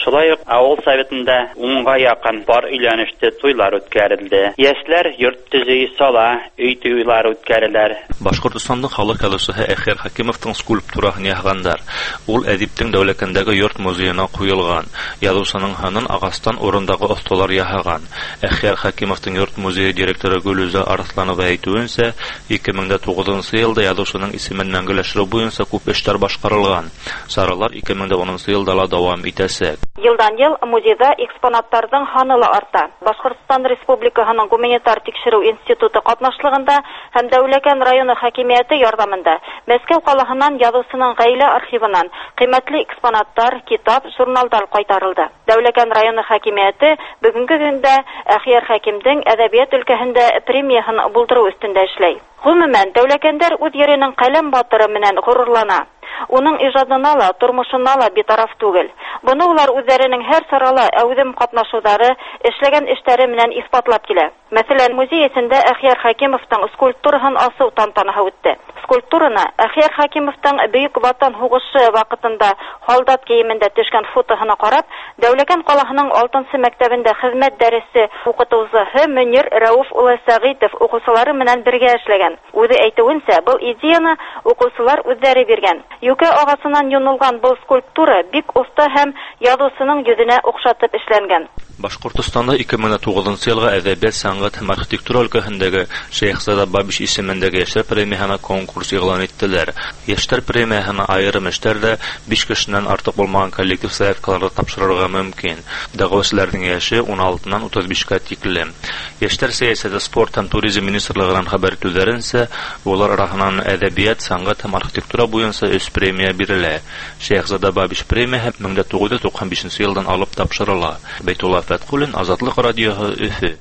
S22: Авыл советында унга якын пар өйләнеште туйлар үткәрелде. Яшьләр йорт төзү сала, өй туйлары үткәреләр.
S20: Башкортстандың халык язучысы Әхир Хакимовтың скульптурасын яһагандар. Ул әдиптең дәүләкәндәге йорт музеена куелган. Язучының ханын агастан урындагы осталар яһаган. Әхир Хакимовтың йорт музее директоры Гөлүзә Арсланова әйтүенчә, ике мең дә тугызынчы елда язучының исемен мәңгеләштерү буенча күп эшләр башкарылган. Саралар ике мең дә унынчы елда ла дәвам итәсәк.
S3: Елдан-ел музейда экспонаттарның ханы арта. Башкортстан Республикаһының гуманитар тикшерү институты катнашлыгында һәм Дәүләкән районы хакимияте ярдәмендә Мәскәү каласыннан язучының гаилә архивыннан кыйммәтле экспонаттар, китап, журналдар кайтарылды. Дәүләкән районы хакимияте бүгенге көндә Әхир Хакимдың әдәбият өлкәһендә премиясын булдыру өстендә эшләй. Гомумән, Дәүләкәндәр үз йөренең каләм батыры менән горурлана. Уның иҗатына ла, тормышына ла битараф түгел. Буны улар үзләренең һәр сарала әүдем катнашулары, эшләгән эшләре менән исбатлап килә. Мәсәлән, музей эчендә Әхир Хакимовтың скульптурасын асу тантанаһы үтте. Скульптураны Әхир Хакимовтың Бөек Ватан һугышы вакытында халдат киемендә төшкән фотоһына карап, Дәүләкән каласының алтынчы мәктәбендә хезмәт дәресе укытучысы Мөнир Рәүф улы Сәгыйтов укучылары менән бергә эшләгән. Үзе әйтүенчә, бу идеяны укучылар үзләре биргән. Юкә агасыннан юнылган бу скульптура бик оста һәм язучының йөзенә охшатып эшләнгән.
S20: Башкортстанда ике мең дә тугызынчы елга әдәбият, сәнгать һәм архитектура өлкәһендәге Шәйхзада Бабич исемендәге яшьләр премиясына конкурс игълан иттеләр. Яшьләр премиясына аерым эшләрдә биш кешенән артык булмаган коллектив заявкаларны тапшырырга мөмкин. Дәгъвачларның яше уналтыдан утыз бишкә тикле. Яшьләр сәясәте, спорт һәм туризм министрлыгының хәбәр итүләренчә, улар арасыннан әдәбият, сәнгать һәм архитектура буенча өч премия бирелә. Шәйхзада Бабич премиясе мең дә тугыз йөз туксан бишенче елдан алып тапшырыла. Бәйтулла Фәткулин, Азатлык радиоһы, Өфе.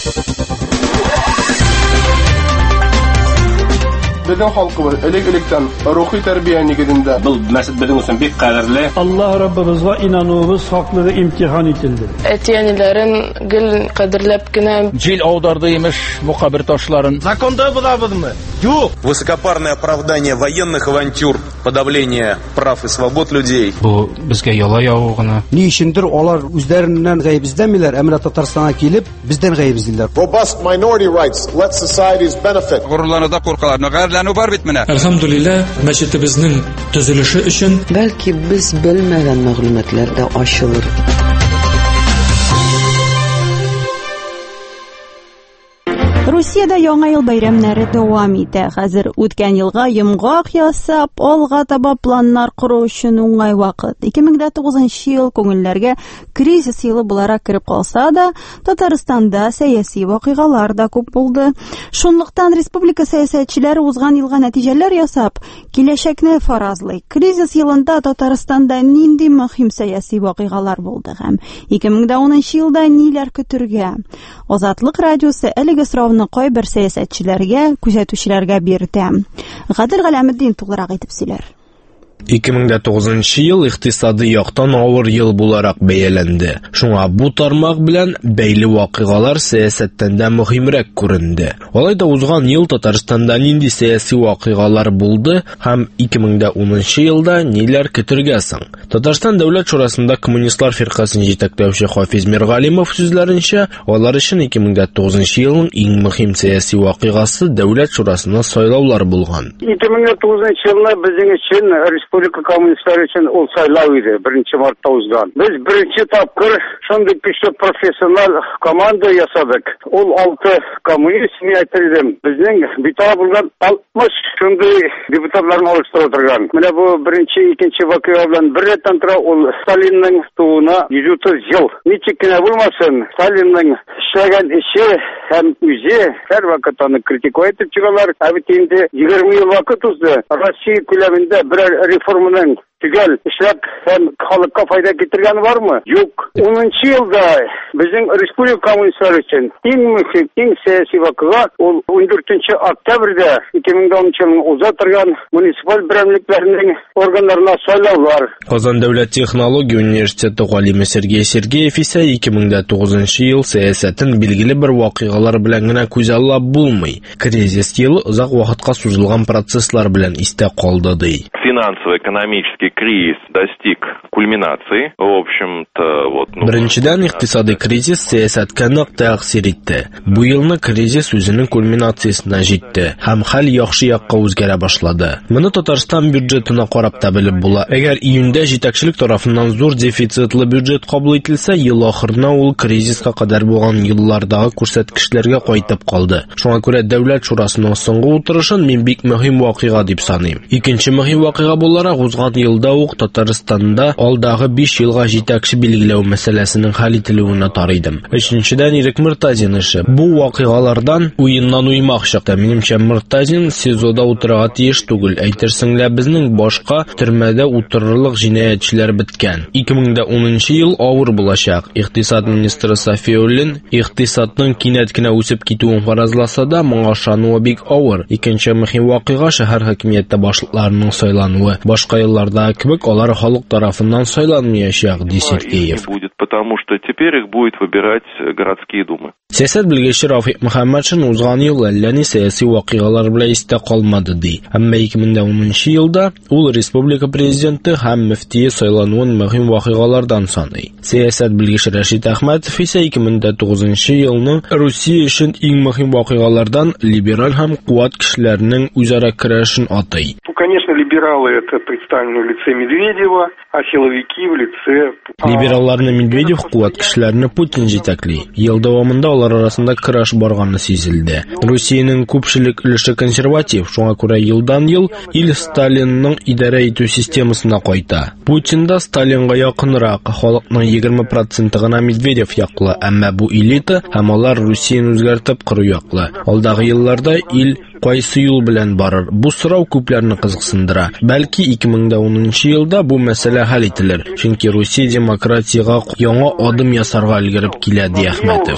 S4: Безнең халкыбыз элек-электән рухи тәрбия нигезендә.
S23: Бу мәсәл безнең өчен бик кадерле.
S24: Аллаһ Раббыбызга инануыбыз хаклыгы имтихан ителде.
S25: Әтиәниләрен гел кадерләп кенә
S23: җил аударды имеш бу кабер ташларын.
S4: Законда булабызмы? Юк.
S26: Высокопарное оправдание военных авантюр, подавление прав и свобод людей.
S23: Бу безгә яла яву гына.
S27: Ни өчендер алар үзләреннән гаеп эзләмиләр, әмма Татарстанга килеп, бездән гаеп эзлиләр.
S28: Robust minority rights let societies benefit.
S23: Горурлануда куркалар, гайрләнү бар бит менә.
S24: Әлхәмдулилlah, мәчетебезнең төзелеше өчен
S29: бәлки без белмәгән мәгълүматлар да ачылыр.
S1: Русиядә яңа ел бәйрәмнәре дәвам итә. Хәзер үткән елга йомгак ясап, алга таба планнар кору өчен уңай вакыт. ике мең дә тугызынчы ел күңелләргә кризис елы буларак кирип калса да, Татарстанда сәяси вакыйгалар да күп булды. Шунлыктан республика сәясәтчеләре узган елга нәтиҗәләр ясап, киләчәкне фаразлый. Кризис елында Татарстанда нинди мөһим сәяси вакыйгалар булды һәм ике мең дә унынчы елда ниләр көтәргә? Азатлык радиосы әлеге сорауны кайбер сәясәтчеләргә, күзәтүчеләргә бирде. Гадел Галәметдин туграк әйтеп сөйләр.
S30: ике мең дә тугызынчы ел икътисади яктан авыр ел буларак бәяләнде. Шуңа бу тармак белән бәйле вакыйгалар сәясәттән дә мөһимрәк күренде. Алай да узган ел Татарстанда нинди сәяси вакыйгалар булды һәм ике мең дә унынчы елда ниләр көтәргә соң? Татарстан дәүләт шурасында коммунистлар фиркасын җитәкләүче Хафиз Миргалимов сүзләренчә, алар өчен ике мең дә тугызынчы елның иң мөһим сәяси вакыйгасы дәүләт шурасына сайлаулар булган.
S4: ике мең дә тугызынчы елны безнең өчен Республика коммунистлары өчен ул сайлау иде, беренче мартта узган. Без беренче тапкыр шундый көчле профессиональ команда ясадык. Ул алты коммунист, мин әйтәм, безнең битара булган алтмыш шундый депутатларны алыштыра торган. Менә бу беренче, икенче вакыйга белән бер рәттән тора, ул Сталинның тууына йөз утыз ел. Ничек кенә булмасын, Сталинның эшләгән эше һәм үзе һәр вакыт аны критикой итеп чыгалар. Ә бит инде егерме ел вакыт узды. Россия күләмендә берәр реформаның төгәл эшләп һәм халыкка файда китергәне бармы? Юк. унынчы елда безнең республика коммунистлары өчен иң мөһим, иң сәяси вакыйга ул ундүртенче октябрьдә ике мең дә унынчы елның уза торган муниципаль берәмлекләрнең органнарына сайлаулар.
S30: Казан дәүләт технология университеты галиме Сергей Сергеев исә ике мең дә тугызынчы ел сәясәтен билгеле бер вакыйгалар белән генә күзаллап булмый. Кризис елы озак вакытка сузылган процесслар белән истә калды ди.
S31: Финансово-экономический
S5: кризис достиг кульминации. В общем-то, вот... Ну,
S30: Birinchidan iqtisodiy krizis siyosatga aniq ta'sir etdi. Bu yilni krizis o'zining kulminatsiyasiga yetdi. Ham hal yaxshi yoqqa o'zgara boshladi. Buni Tatariston byudjetini qarab ta bilib bo'la. Agar iyunda yetakchilik tomonidan zo'r defitsitli byudjet qabul etilsa, yil oxirida u krizisga qadar bo'lgan yillardagi ko'rsatkichlarga qaytib qoldi. Shunga ko'ra davlat shurosining so'nggi o'tirishin men bek muhim voqea deb sanayman. Ikkinchi muhim voqea bo'larak o'zgan yilda o'q Tataristonda oldagi besh yilga yetakchi belgilov masalasining hal etiluvini taraydim. Uchinchidan Erik Mirtazin ishi. Bu voqealardan o'yindan o'ymoq chiqdi. Menimcha Mirtazin sezoda o'tirg'a tiyish tugul. Aytirsinglar bizning boshqa turmada o'tirilib jinoyatchilar bitgan. ikki ming o'ninchi yil og'ir bo'lashaq. Iqtisod ministri Safiullin iqtisodning kinatgina o'sib ketuvini farazlasa-da, menga shanuvi bek og'ir. Ikkinchi muhim voqea shahar hokimiyati boshliqlarining saylanuvi. Boshqa yillarda kibik ular xalq tomonidan saylanmayashaq desetkeyev.
S5: Потому что теперь их будет выбирать городские думы.
S30: Siyosat bilgichi Rafiq Muhammadjon o'zgan yillarni siyosiy voqealar bilan esda qolmadi dey. Ammo ikki ming o'ninchi yilda u respublika prezidenti ham muftiy saylanuvini muhim voqealardan sanay. Siyosat bilgichi Rashid Ahmadov esa ikki ming to'qqizinchi yilning Rossiya uchun eng muhim voqealardan liberal ham quvvat kishilarning o'zaro kurashini atay.
S6: Конечно, либералы это представлены в лице Медведева, а силовики в лице...
S30: Liberallarni Medvedev quvvat kishilarini Putin yetakli. Yil davomida ular orasida kurash borgani sezildi. Rossiyaning ko'pchilik ulushi konservativ, shunga ko'ra yildan yil il Stalinning idora etuv sistemasini qayta. Putinda Stalinga yaqinroq, xalqning yigirma protsentini Medvedev yoqli, ammo bu elita ham ular Rossiyani o'zgartib quryapti. Oldagi yillarda il qaysi yo'l bilan borar? Bu so'rov ko'plarni qiziqsindira. Balki ikki ming o'ninchi yilda bu masala hal etilir. Chunki Rossiya demokratiyaga yangi odim yasarga ilgirib keladi Ahmadov.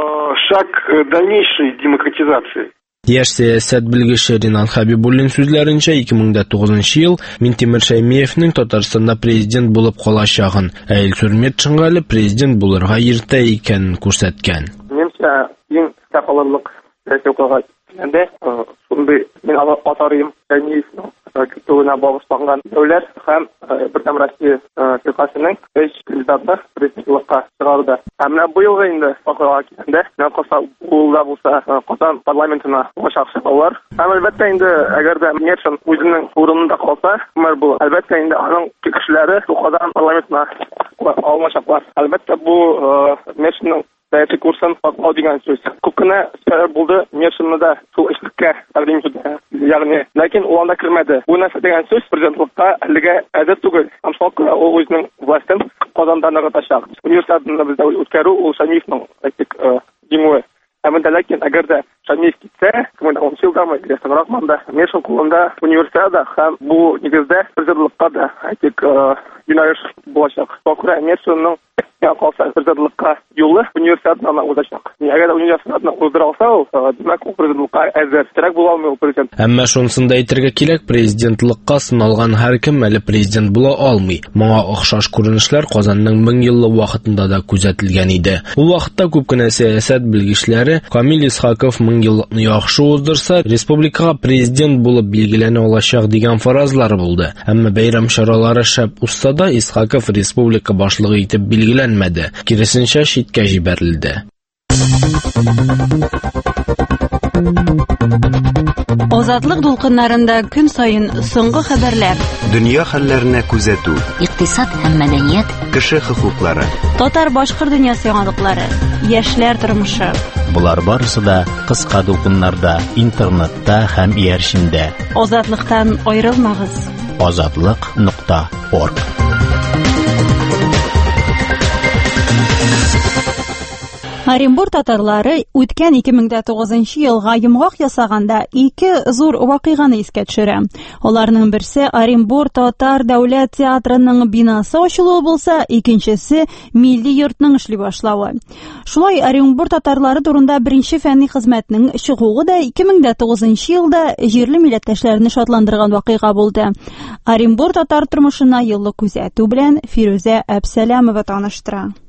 S6: Шаг дальнейшей демократизации.
S30: Yash siyosat bilgichi Renan Habibulin so'zlarincha ikki ming to'qqizinchi yil Mintemir Shaymiyevning Tataristonda prezident bo'lib qolashag'in, Ayil Surmet Ching'ali prezident bo'lirga erta ekanini ko'rsatgan.
S7: Menimcha eng taqolarliq siyosiy endi shunday men atarayım Shaymiyevning көптөгөнө багышланган дәүләт һәм Бердәм Россия фиркасының өч кандидаты президентлыкка чыгарды. Һәм менә бу елга инде вакыйга килгәндә, нәкъса булда булса, Казан парламентына уңышлы алар. Һәм әлбәттә инде әгәр дә Мершин үзенең урынында калса, мэр бу. Әлбәттә инде аның кешеләре Казан парламентына алмашаклар. Әлбәттә бу Мершинның сәяси курсын баклау дигән сүз. Күп кенә сәбәп булды Мершинны да шул эшлеккә тәкъдим итүдә. Ягъни, ләкин ул анда кирмәде. Бу нәрсә дигән сүз президентлыкка әлегә әзер түгел. Һәм шуңа ул үзенең властен Казанда ныгытачак. Университетны бездә үткәрү ул Шамиевның әйтик җиңүе. Һәм ләкин әгәр дә Шамиев китсә, ике мең унынчы елда мы Рахманда Мершин кулында университеты һәм бу нигездә президентлыкка да әйтик юнәлеш булачак. Шуңа Мершинның калса президентлыкка юлы университетны узачак. Әгәр университетны уздыра алса, ул димәк ул президентлыкка әзер. Терәк була алмый ул президент.
S30: Әмма шунысын да әйтергә кирәк, президентлыкка сыналган һәркем әле президент була алмый. Моңа охшаш күренешләр Казанның мең еллык вакытында да күзәтелгән иде. Ул вакытта күп кенә сәясәт белгечләре Камил Исхаков мең еллыкны яхшы уздырса, республикага президент булып билгеләнә алачак дигән фаразлар булды. Әмма бәйрәм чаралары шәп узса да, Исхаков республика башлыгы итеп билгеләнмәде. Киресенчә читкә җибәрелде.
S1: Азатлык дулкыннарында көн сайын соңгы хәбәрләр.
S9: Дөнья хәлләренә күзәтү.
S10: Икътисад һәм мәдәният.
S9: Кеше хокуклары.
S1: Татар-башкорт дөньясы яңалыклары. Яшьләр тормышы.
S2: Булар барысы да кыска дулкыннарда, интернетта һәм иярчендә.
S1: Азатлыктан аерылмагыз.
S2: азатлык нокта орг.
S1: Оренбур татарлары үткән ике мең тугызынчы елга йомгак ясаганда ике зур вакыйганы искә төшерә. Аларның берсе Оренбур татар дәүләт театрының бинасы ачылуы булса, икенчесе милли йортның эшли башлавы. Шулай Оренбур татарлары турында беренче фәнни хезмәтнең чыгуы да ике мең тугызынчы елда җирле милләттәшләрне шатландырган вакыйга булды. Оренбур татар тормышына еллык күзәтү белән Фирүзә Әбсәләмова таныштыра.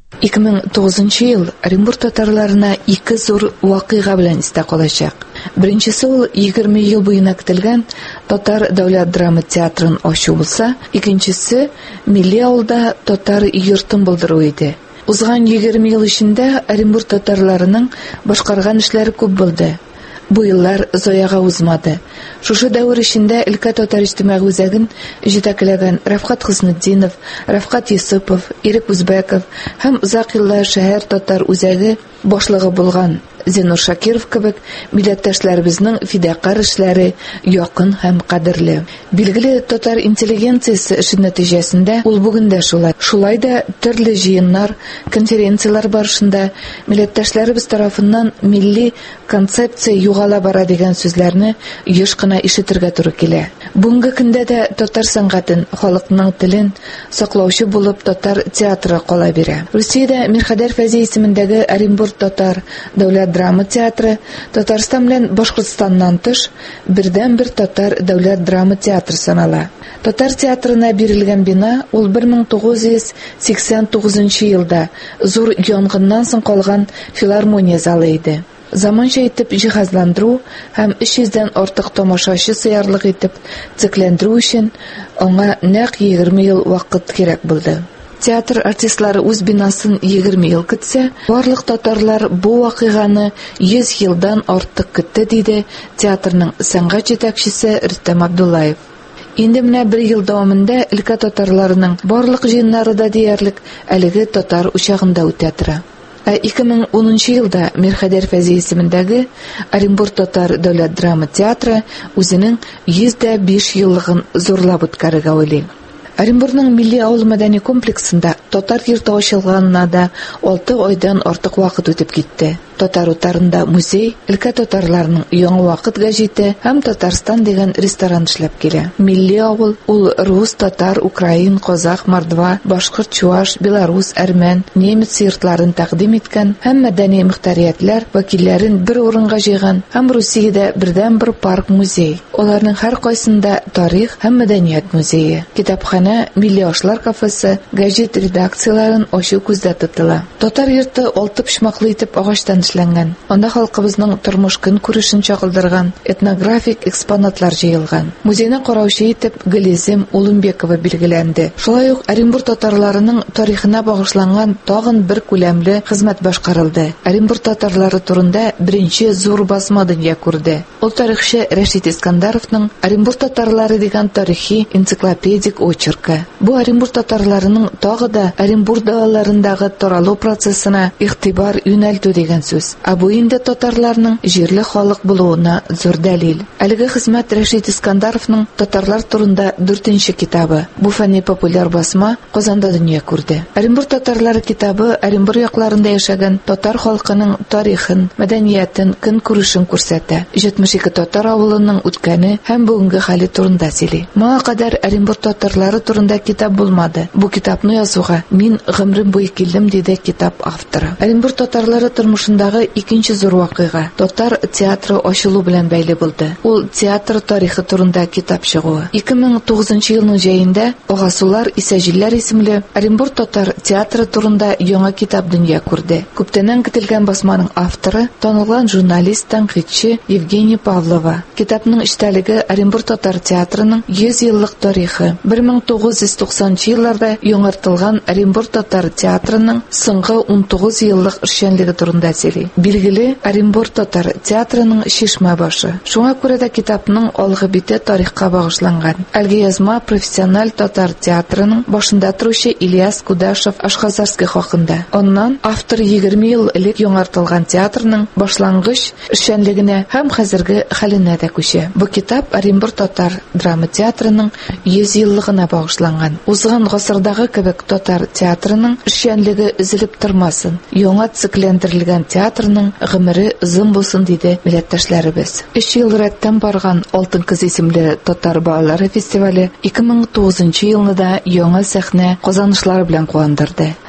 S25: ике мең тугызынчы ел Оренбург татарларына ике зур вакыйга белән истә калачак. Беренчесе ул егерме ел буена көтелгән Татар дәүләт драма театрын ачу булса, икенчесе милли авылда татар йортын булдыру иде. Узган егерме ел эчендә Оренбург татарларының башкарган эшләре күп булды. Бу еллар заяга узмады. Шушы дәвер эчендә өлкә татар иҗтимагый үзәген җитәкләгән Рафкат Хөснетдинов, Рафкат Йосыпов, Ирек Үзбәков һәм узак еллар шәһәр татар үзәге башлыгы булган Зинур Шакиров кебек милләттәшләребезнең фидакар эшләре якын һәм кадерле. Билгеле татар интеллигенциясе эше нәтиҗәсендә ул бүген дә шулай. Шулай да төрле җыеннар, конференциялар барышында милләттәшләребез тарафыннан милли концепция югала бара дигән сүзләрне еш кына ишетергә туры килә. Бүгенге көндә дә татар сәнгатен, халыкның телен саклаучы булып татар театры кала бирә. Русиядә Мирхәйдәр Фәзи исемендәге Оренбург татар дәүләт драма театры Татарстан белән Башкортстаннан тыш бердән-бер татар дәүләт драма театры санала. Татар театрына бирелгән бина ул бер мең тугыз йөз сиксән тугызынчы елда зур янгыннан соң калган филармония залы иде. Заманча итеп җиһазландыру һәм өч йөздән артык тамашачы сыярлык итеп цикләндерү өчен аңа нәкъ егерме ел вакыт кирәк булды. Театр артистлары үз бинасын егерме ел көтсә, барлык татарлар бу вакыйганы йөз елдан артык көтте, диде театрның сәнгать җитәкчесе Рөстәм Абдуллаев. Инде менә бер ел дәвамында өлкә татарларының барлык җыеннары да диярлек әлеге татар учагында үтә тора. ике мең унынчы елда Мирхәйдәр Фәзи исемендәге Оренбург татар дәүләт драма театры үзенең йөз дә биш еллыгын зурлап үткәрергә уйлый. Оренбургның милли авыл мәдәни комплексында татар йорты ачылганына да алты айдан артык вакыт үтеп китте. Татар утарында музей, өлкә татарларының яңа вакыт гәҗите һәм Татарстан дигән ресторан эшләп килә. Милли авыл ул рус, татар, украин, казах, мордва, башкорт, чуаш, белорус, әрмән, немец йортларын тәкъдим иткән һәм мәдәни мөхтәриятләр вәкилләрен бер урынга җыйган һәм Русиядә бердән-бер парк-музей. Аларның һәр кайсында тарих һәм мәдәният музее, китапханә, милли ашлар кафесы, гәҗит редакцияларын ачу күздә тотыла. Татар йорты алты почмаклы итеп агачтан эшләнгән. Анда халкыбызның тормыш көн күрешен чагылдырган этнографик экспонатлар җыелган. Музейны караучы итеп Гөлизем Улымбекова билгеләнде. Шулай ук Оренбург татарларының тарихына багышланган тагын бер күләмле хезмәт башкарылды. Оренбург татарлары турында беренче зур басма дөнья күрде. Ул тарихчы Рәшит Искандаровның Оренбург татарлары дигән тарихи энциклопедик очеркы. Бу Оренбург татарларының тагы да Оренбург далаларындагы таралу процессына игътибар юнәлтү дигән сүз. Ә бу инде татарларның җирле халык булуына зур дәлил. Әлеге хезмәт Рәшит Искандаровның татарлар турында дүртенче китабы. Бу фәнни популяр басма Казанда дөнья күрде. Оренбург татарлары китабы Оренбург якларында яшәгән татар халкының тарихын, мәдәниятен, көн күрешен күрсәтә. җитмеш ике татар авылының үткәне һәм бүгенге хәле турында сөйли. Моңа кадәр Оренбург татарлары турында китап булмады. Бу китапны язуга мин гомрем буе килдем, диде китап авторы. Оренбург татарлары тормышындагы икенче зур вакыйга татар театры ачылу белән бәйле булды. Ул театр тарихы турында китап чыгуы. ике мең тугызынчы елның җәендә Агасулар Исәҗилләр исемле Оренбург татар театры турында яңа китап дөнья күрде. Күптәннән көтелгән басманың авторы танылган журналист, тәнкыйтьче Евгения Павлова. Китапның эчтәлеге Оренбург татар театрының йөз еллык тарихы, бер мең тугыз йөз туксанынчы елларда яңартылган Оренбург татар театрының соңгы ун тугыз еллык эшчәнлеге турында сөйли. Билгеле, Оренбург татар театрының шишмә башы. Шуңа күрә дә китапның алгы бите тарихка багышланган. Әлге язма профессиональ татар театрының башында торучы Ильяс Кудашев Ашказарский хакында. Оннан автор егерме ел элек яңартылган театрның башлангыч эшчәнлегенә һәм хәзерге хәленә дә күчә. Бу китап Оренбург татар драма театрының йөз еллыгына багышланган. Узган гасырдагы кебек татар театрының эшчәнлеге өзелеп тормасын. Яңа циклендерелгән театрның гомере озын булсын, диде милләттәшләребез. өч ел рәттән барган Алтын кыз исемле татар балалары фестивале ике мең тугызынчы елны да яңа сәхнә казанышлары белән куандырды.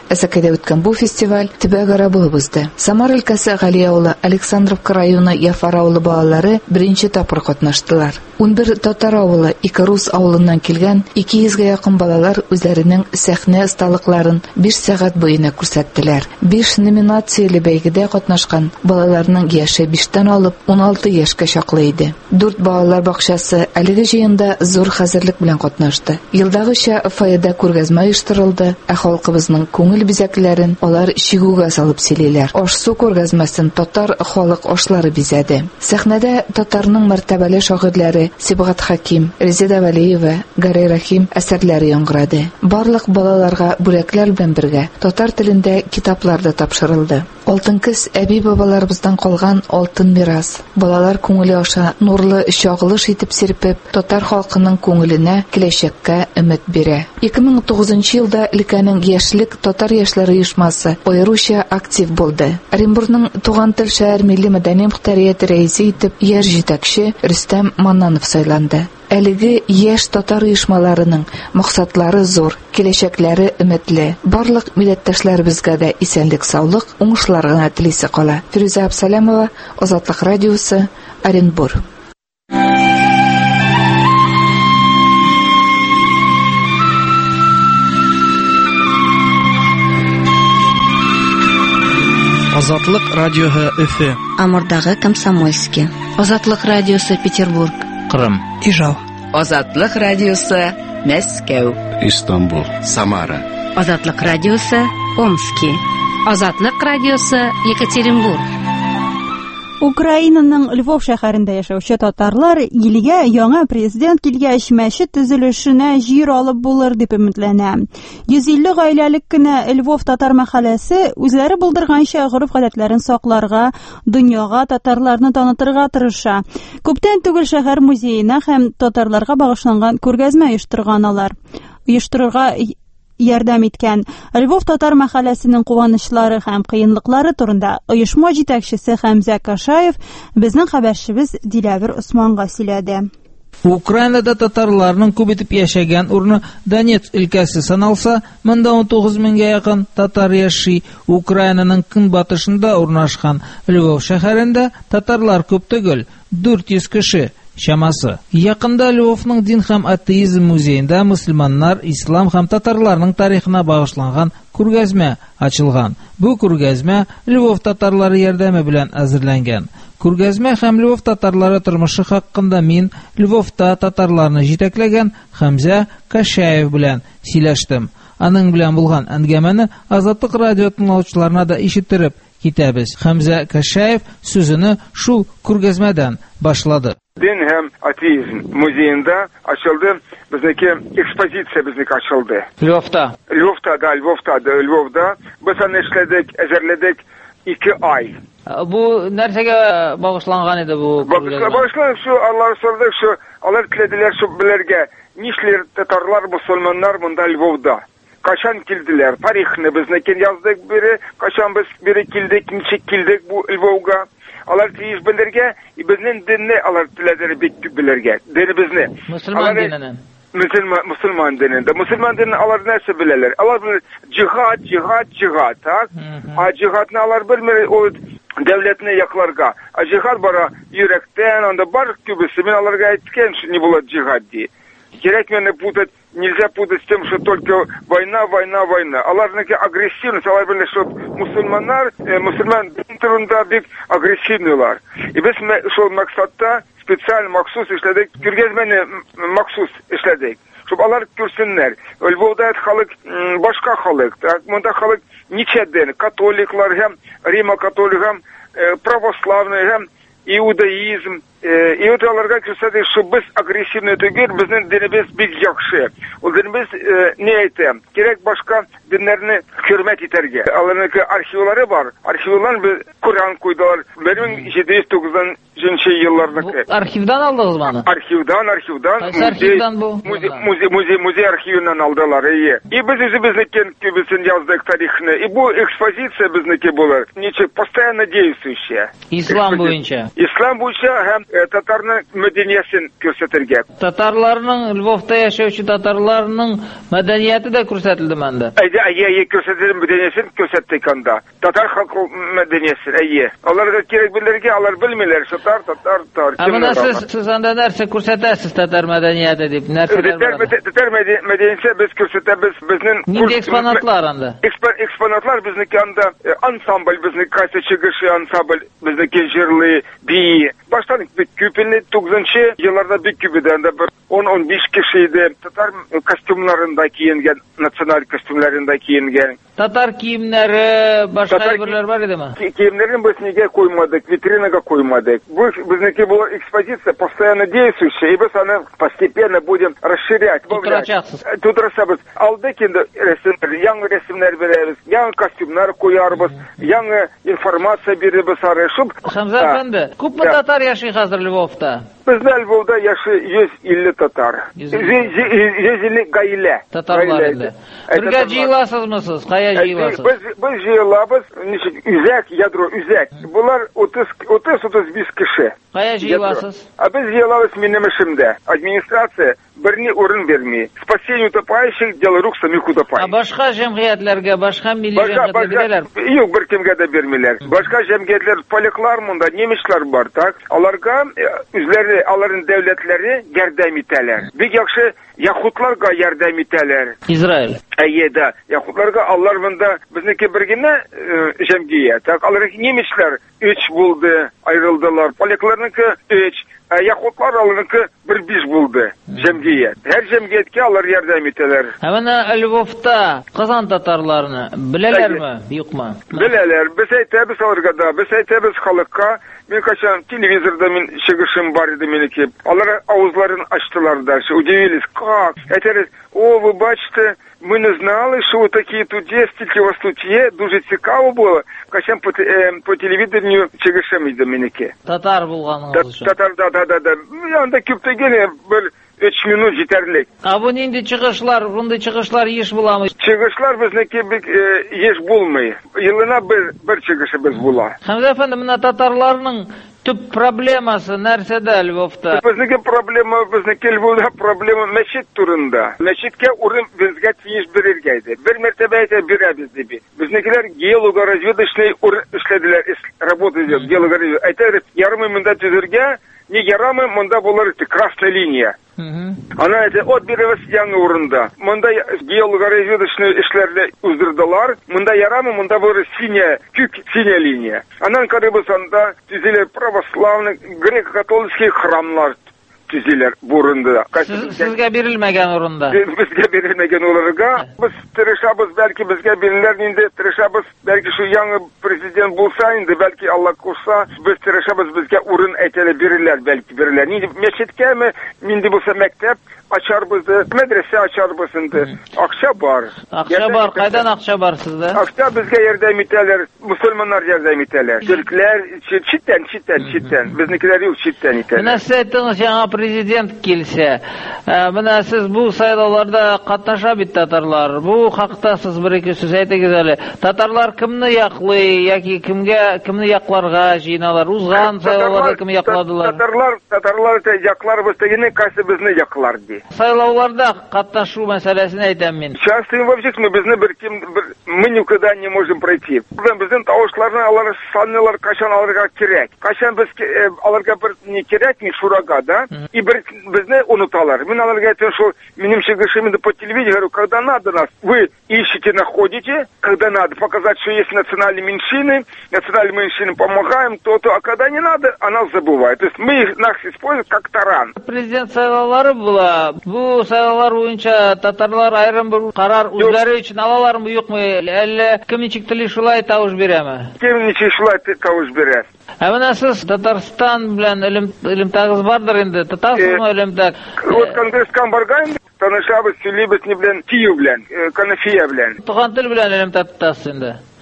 S25: Әсәкәдә үткән бу фестиваль төбәгара булып узды. Самар өлкәсе Гали авылы, Александровка районы Яфар авылы балалары беренче тапкыр катнаштылар. ун бер татар авылы, ике рус авылыннан килгән ике йөзгә якын балалар үзләренең сәхнә осталыкларын биш сәгать буена күрсәттеләр. биш номинацияле бәйгедә катнашкан балаларның яше биштән алып ун алты яшькә чаклы иде. дүрт балалар бакчасы әлеге җыенда зур хәзерлек белән катнашты. Елдагыча фаеда күргәзмә оештырылды, ә халкыбызның күңел бизәкләрен алар чигүгә салып сөйлиләр. Аш-су күргәзмәсен татар халык ашлары бизәде. Сәхнәдә татарның мәртәбәле шагыйрьләре Сибгат Хаким, Резеда Валиева, Гарай Рахим әсәрләре яңгырады. Барлык балаларга бүләкләр белән бергә татар телендә китаплар да тапшырылды. Алтын көз әби бабаларыбыздан калган алтын мирас. Балалар күңеле аша нурлы чагылыш итеп сирпеп, татар халкының күңеленә киләчәккә өмет бирә. ике мең тугызынчы елда өлкәнең яшьлек татар яшьләре оешмасы аеруча актив булды. Оренбургның туган тел шәһәр милли мәдәни мөхтәрияте рәисе итеп яр җитәкче Рөстәм Маннанов сайланды. Әлеге яшь татар оешмаларының максатлары зур, киләчәкләре өметле. Барлык милләттәшләребезгә дә исәнлек, саулык, уңышлар гына телисе кала. Фирүзә Абсалямова, Азатлык радиосы, Оренбург.
S8: Азатлык радиоһы Өфе.
S10: Амурдагы Комсомольский.
S8: Азатлык радиосы Петербург.
S30: Кырым.
S8: Ижау.
S11: Азатлык радиосы Мәскәү.
S9: Истанбул. Самара.
S8: Азатлык радиосы Омский.
S12: Азатлык радиосы Екатеринбург.
S1: Украинаның Львов шәһәрендә яшәүче татарлар илгә яңа президент килгәч мәчет төзелешенә җир алып булыр дип өметләнә. йөз илле гаиләлек кенә Львов татар мәхәлләсе үзләре булдырганча гореф-гадәтләрен сакларга, дөньяга татарларны танытырга тырыша. Күптән түгел шәһәр музеена һәм татарларга багышланган күргәзмә оештырганалар. Оештырырга ярдәм иткән Львов татар мәхәлләсенең куанычлары һәм кыенлыклары турында оешма җитәкчесе Хәмзә Кашаев безнең хәбәрчебез Диләвер Усманга сөйләде.
S13: Украинада татарларның күп итеп яшәгән урны Донецк өлкәсе саналса, монда он тугыз меңгә якын татар яши. Украинаның көнбатышында урнашкан Львов шәһәрендә татарлар күп түгел, дүрт йөз кеше чамасы. Якында Львовның дин һәм атеизм музеенда мусульманнар, ислам һәм татарларның тарихына багышланган күргәзмә ачылган. Бу күргәзмә Львов татарлары ярдәме белән әзерләнгән. Күргәзмә һәм Львов татарлары тормышы хакында мин Львовта татарларны җитәкләгән Хәмзә Кашаев белән сөйләштем. Аның белән булган әңгәмәне Азатлык радио тыңлаучыларына да ишеттереп китәбез. Хәмзә Кашаев сүзене шул күргәзмәдән башлады.
S6: Дин һәм атеизм музеенда ачылды. Безнеке экспозиция безнеке ачылды.
S13: Львовта.
S6: Львовта, да, Львовта, да, Львовда. Без аны эшләдек, әзерләдек ике ай.
S13: Бу нәрсәгә багышланган иде бу күргәзмә?
S6: Багышланган шу Аллаһ сорды, шу алар теләделәр шу белергә, нишләр татарлар, мусульманнар монда Львовда. Кашан килделәр? Тарихны безнеке яздык бире, кашан без бире килдек, ничек килдек бу Львовга. Алар тиеш белергә, и безнең динне алар теләделәр бик күп белергә. Дине безне.
S13: Мусульман диненнән.
S6: Мусульман мусульман динендә. Мусульман динен алар нәрсә беләләр? Алар беләр җихад, җихад, җихад, так? А җихадны алар белмәр, ул дәүләтне якларга. А җихад бара йөрәктән, анда бар күбесе. Мин аларга әйткән, ни булат җихад ди. Кирәк менә путать, нельзя путать с тем, что только война, война, война. Аларныкы агрессивность, алар белән что мусульманнар, э, мусульман турында бик агрессивныйлар. И без шул максатта специаль махсус эшләдек, күргәзмәне махсус эшләдек. Чтобы алар күрсеннәр. Львовда халык башка халык. Так, монда халык ничә дин, католиклар һәм Рима католик һәм православный һәм иудаизм. И вот аларга күрсәтик, что без агрессивный түгел, безнең динебез бик яхшы. Ул динебез не әйтәм, кирәк башка диннәрне хөрмәт итәргә. Аларның архивлары бар. Архивларны без Коран куйдылар. бер мең җиде йөз тугызынчы елларныкы.
S13: Архивдан алдыгызмы аны?
S6: Архивдан, архивдан.
S13: Архивдан бу.
S6: Музей, музей, музей архивыннан алдылар. И без үзебезнекен күбесен яздык тарихны. И бу экспозиция безнеке булыр. Ничек постоянно действующая.
S13: Ислам буенча.
S6: Ислам буенча һәм татарның мәдәниясен күрсәтергә.
S13: Татарларның Львовта яшәүче татарларның мәдәнияте дә күрсәтелде монда.
S6: Әйе, әйе, күрсәтелде мәдәниясен күрсәттек анда. Татар халкы мәдәниясен, әйе. Аларга кирәк белергә, алар белмиләр. Татар, татар, татар.
S13: Аны сез сез анда нәрсә күрсәтәсез татар мәдәнияте дип? Нәрсәләр бар?
S6: Татар мәдәнияте без күрсәтәбез, безнең
S13: нинди экспонатлар анда?
S6: Экспонатлар безнеке анда ансамбль, безнең кайсы чыгышы ансамбль, безнеке җырлый, би. Баштан бик күпне тугызынчы елларда бик күп иде, анда бер он он биш кеше иде. Татар костюмнарында киенгән, националь костюмнарында киенгән.
S13: Татар киемнәре, башка әйберләр бар идеме?
S6: Киемнәрен без нигә куймадык, витринага куймадык. Бу безнеке бу экспозиция постоянно действующая, и без аны постепенно будем расширять. Тудырачаксыз. Алдык инде рәсемнәр, яңа рәсемнәр бирәбез, яңа костюмнар куярбыз, яңа информация бирәбез ары. Шуп.
S13: Хәмзә әфәнде, күпме татар яши хәзер Львовта?
S6: Бездә Львовда яши йөз илле татар. йөз илле гаилә.
S13: Татарлар инде. Бергә җыеласызмы сез? Кая җыеласыз?
S6: Без без җыелабыз, ничек үзәк, ядро үзәк. Булар утыз утыз биш кеше.
S13: Кая җыеласыз?
S6: А без җыелабыз минем эшемдә. Администрация берни урын берми. Спасение утопающих, дело рук самих утопающих.
S13: А башка җәмгыятьләргә, башка милли җәмгыятьләргә бирәләр?
S6: Юк, бер кемгә дә бермиләр. Башка җәмгыятьләр, поляклар монда, немецлар бар, так? Аларга үзләре, аларның дәүләтләре ярдәм итәләр. Бик яхшы яхутларга ярдәм итәләр.
S13: Израиль.
S6: Әйе, да. Яхутларга алар монда безнеке бер генә җәмгыять, так? Алар немецлар өч булды, аерылдылар. Полякларныкы өч, яхутлар аларныкы бер биш булды. Җәмгыять. Һәр җәмгыятькә алар ярдәм итәләр.
S13: Ә менә Львовта Казан татарларны беләләрме, юкмы?
S6: Беләләр. Без әйтәбез аларга да, без әйтәбез халыкка. Мен качан телевизорда мен чыгышым бар иде минеке. Алар авызларын ачтылар дальше. Удивились, как? Әйтәләр, о, вы бачите, мы не знали, що такі тут є, стільки вас тут є. Дуже цікаво було. Качан по, е, по телевидению чыгышым иде минеке.
S13: Татар булганыңыз өчен.
S6: Татар, да, да, да, да. Янда күптәгән бер өч минут җитәрлек.
S13: А бу нинди чыгышлар, бундый чыгышлар еш буламы?
S6: Чыгышлар безнеке бик еш булмый. Елына бер бер чыгышыбыз була.
S13: Хәмзә әфәнде, менә татарларның төп проблемасы нәрсәдә Львовта?
S6: Безнеке проблема, безнеке Львовда проблема мәчет турында. Мәчеткә урын безгә тиеш бирергә иде. Бер мәртәбә әйтә бирәбез дип. Безнекеләр геологоразведочный урын эшләделәр, работа идет, геологоразведочный. Әйтәләр, ярымы монда төзергә, не ярамы монда булыр красная линия. Она әйтә, от бирәбез яңа урында. Монда геологоразведочный эшләрне уздырдылар. Монда ярамы, монда булыр синяя, күк синяя линия. Аннан карабыз анда төзеләр православный, греко-католический храмлар төзеләр бурында.
S13: Сезгә бирелмәгән урында.
S6: Безгә бирелмәгән урынга. Без тырышабыз, бәлки безгә биреләр инде, тырышабыз, бәлки шу яңа президент булса инде, бәлки Алла кушса, без тырышабыз, безгә урын әйтәләр биреләр, бәлки биреләр. Нинди мәчеткәме, нинди булса мәктәп ачарбыз, мәдрәсә ачарбыз инде. Акча бар.
S13: Акча бар, кайдан акча бар сездә?
S6: Акча безгә ярдәм итәләр, мусульманнар ярдәм итәләр. Төркләр читтән, читтән, читтән. Безнекеләр юк, читтән итәләр.
S13: Менә сез әйттегез, яңа президент килсә, менә сез бу сайлауларда катнаша бит татарлар. Бу хакта сез бер-ике сүз әйтегез әле. Татарлар кемне яклый, яки кемгә, кемне якларга җыйналар? Узган сайлауларда кемне якладылар?
S6: Татарлар, татарлар якларбыз дигәне кайсы безне яклар ди.
S13: Сайлауларда катнашу мәсьәләсен әйтәм мин.
S6: Часто вообще мы безне бер кем мы никуда не можем пройти. Безнең тавышларны алар санлар кашан аларга кирәк. Кашан без аларга бер не кирәк, ни шурага, да? И безне унуталар. Мен аларга әйтәм, что минем чыгышым по телевидению, говорю, когда надо нас, вы ищете, находите, когда надо показать, что есть национальные меньшины, национальные меньшины помогаем, то-то, а когда не надо, о нас забывают. То есть мы их нас используем как таран.
S13: Президент сайлаулары була. Бу сайлаулар буенча татарлар айрым бер карар үзләре өчен алалармы, юкмы? Әллә кем ничек тели шулай тавыш бирәме?
S6: Кем ничек шулай тавыш бирә?
S13: Ә менә сез Татарстан белән элемтәгез бардыр инде. Татарстанмы элемтәк?
S6: Вот конгресскан барган, танышабыз, сөйлибез ни белән, тию белән, канафия белән.
S13: Туган тел белән элемтәк тотасыз инде.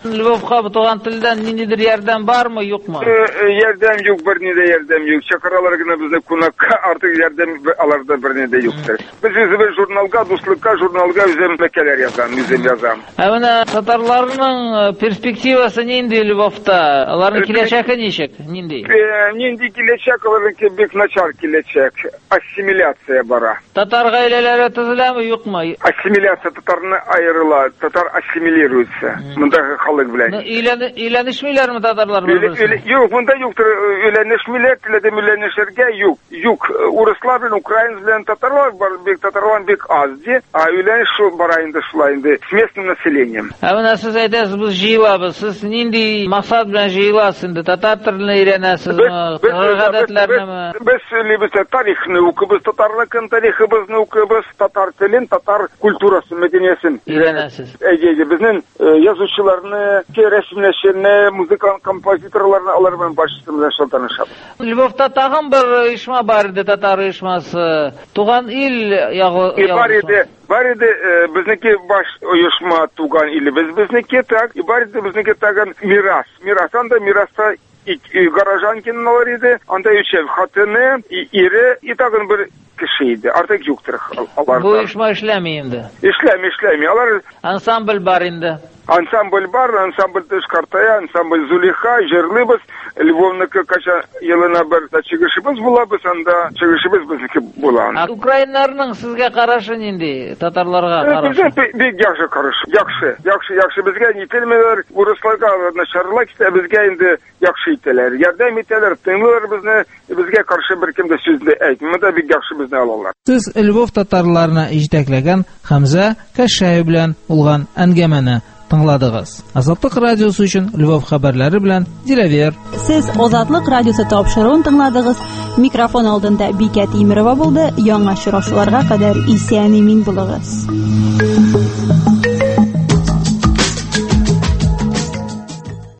S13: Львовка туган телдән ниндидер ярдәм бармы, юкмы?
S6: Ярдәм юк, берни дә ярдәм юк. Чакыралар гына безне кунакка, артык ярдәм аларда берни дә юктыр. Без үзебез журналга, дуслыкка, журналга үзем мәкаләләр язам, үзем язам.
S13: Ә менә татарларның перспективасы нинди Львовта? Аларның киләчәге ничек? Нинди?
S6: Нинди киләчәк, аларның бик начар киләчәк. Ассимиляция бара.
S13: Татар гаиләләре төзеләме, юкмы?
S6: Ассимиляция, татарны айырыла, татар ассимилируется. Мондагы халык белән.
S13: Өйләнешмиләрме татарлар бер-берсенә?
S6: Юк, монда юктыр. Өйләнешмиләр, теләдем өйләнешергә юк. Юк, урыслар белән, украин белән татарлар бар, бик татарлар бик аз ди. А өйләнеш шул бара инде шулай инде с местным населением.
S13: Ә менә сез әйтәсез, без җыелабыз. Сез нинди максат белән җыеласыз инде? Татар телен өйрәнәсезме? Гадәтләрнеме?
S6: Без сөйлибез, тарихны укыбыз, татарлыкны, тарихыбызны укыбыз, татар телен, татар культурасын, мәдәниясен
S13: өйрәнәсез.
S6: Әйе, безнең язучыларны, рәсемләшүне, музыка композиторларны алар белән башчысыбыз белән танышабыз.
S13: Львовта тагын бер оешма бар иде, татар оешмасы. Туган ил ягы.
S6: Бар иде, бар иде, безнеке баш оешма туган илебез, безнеке так, и бар иде безнеке тагын мирас. Мирас анда мираста Горожанкинлар иде, анда өчәү хатыны, ире, и тагын бер кеше иде. Артык юктыр аларда.
S13: Бу оешма эшләми инде.
S6: Эшләми, эшләми. Алар
S13: ансамбль бар инде.
S6: Ансамбль бар, ансамбль Тышкартая, ансамбль Зулиха, җырлыйбыз. Львовныкы кача елына бер чыгышыбыз булабыз, анда чыгышыбыз безнеке була.
S13: Украиннарның сезгә карашы нинди? Татарларга карашы?
S6: Бик яхшы карашы. Яхшы, яхшы, яхшы. Безгә нителмәләр, урысларга начарлык итә, безгә инде яхшы итәләр. Ярдәм итәләр, тыңлыйлар безне, безгә каршы беркем дә сүз дә әйтми. Монда бик яхшы безне алалар.
S13: Сез Львов татарларына җитәкләгән Хәмзә Кәшәев белән булган әңгәмәне тыңладыгыз. Азатлык радиосы өчен Львов хәбәрләре белән Диләвер.
S1: Сез Азатлык радиосы тапшыруын тыңладыгыз. Микрофон алдында Бикә Тимерова булды. Яңа очрашуларга кадәр исән-имин булыгыз.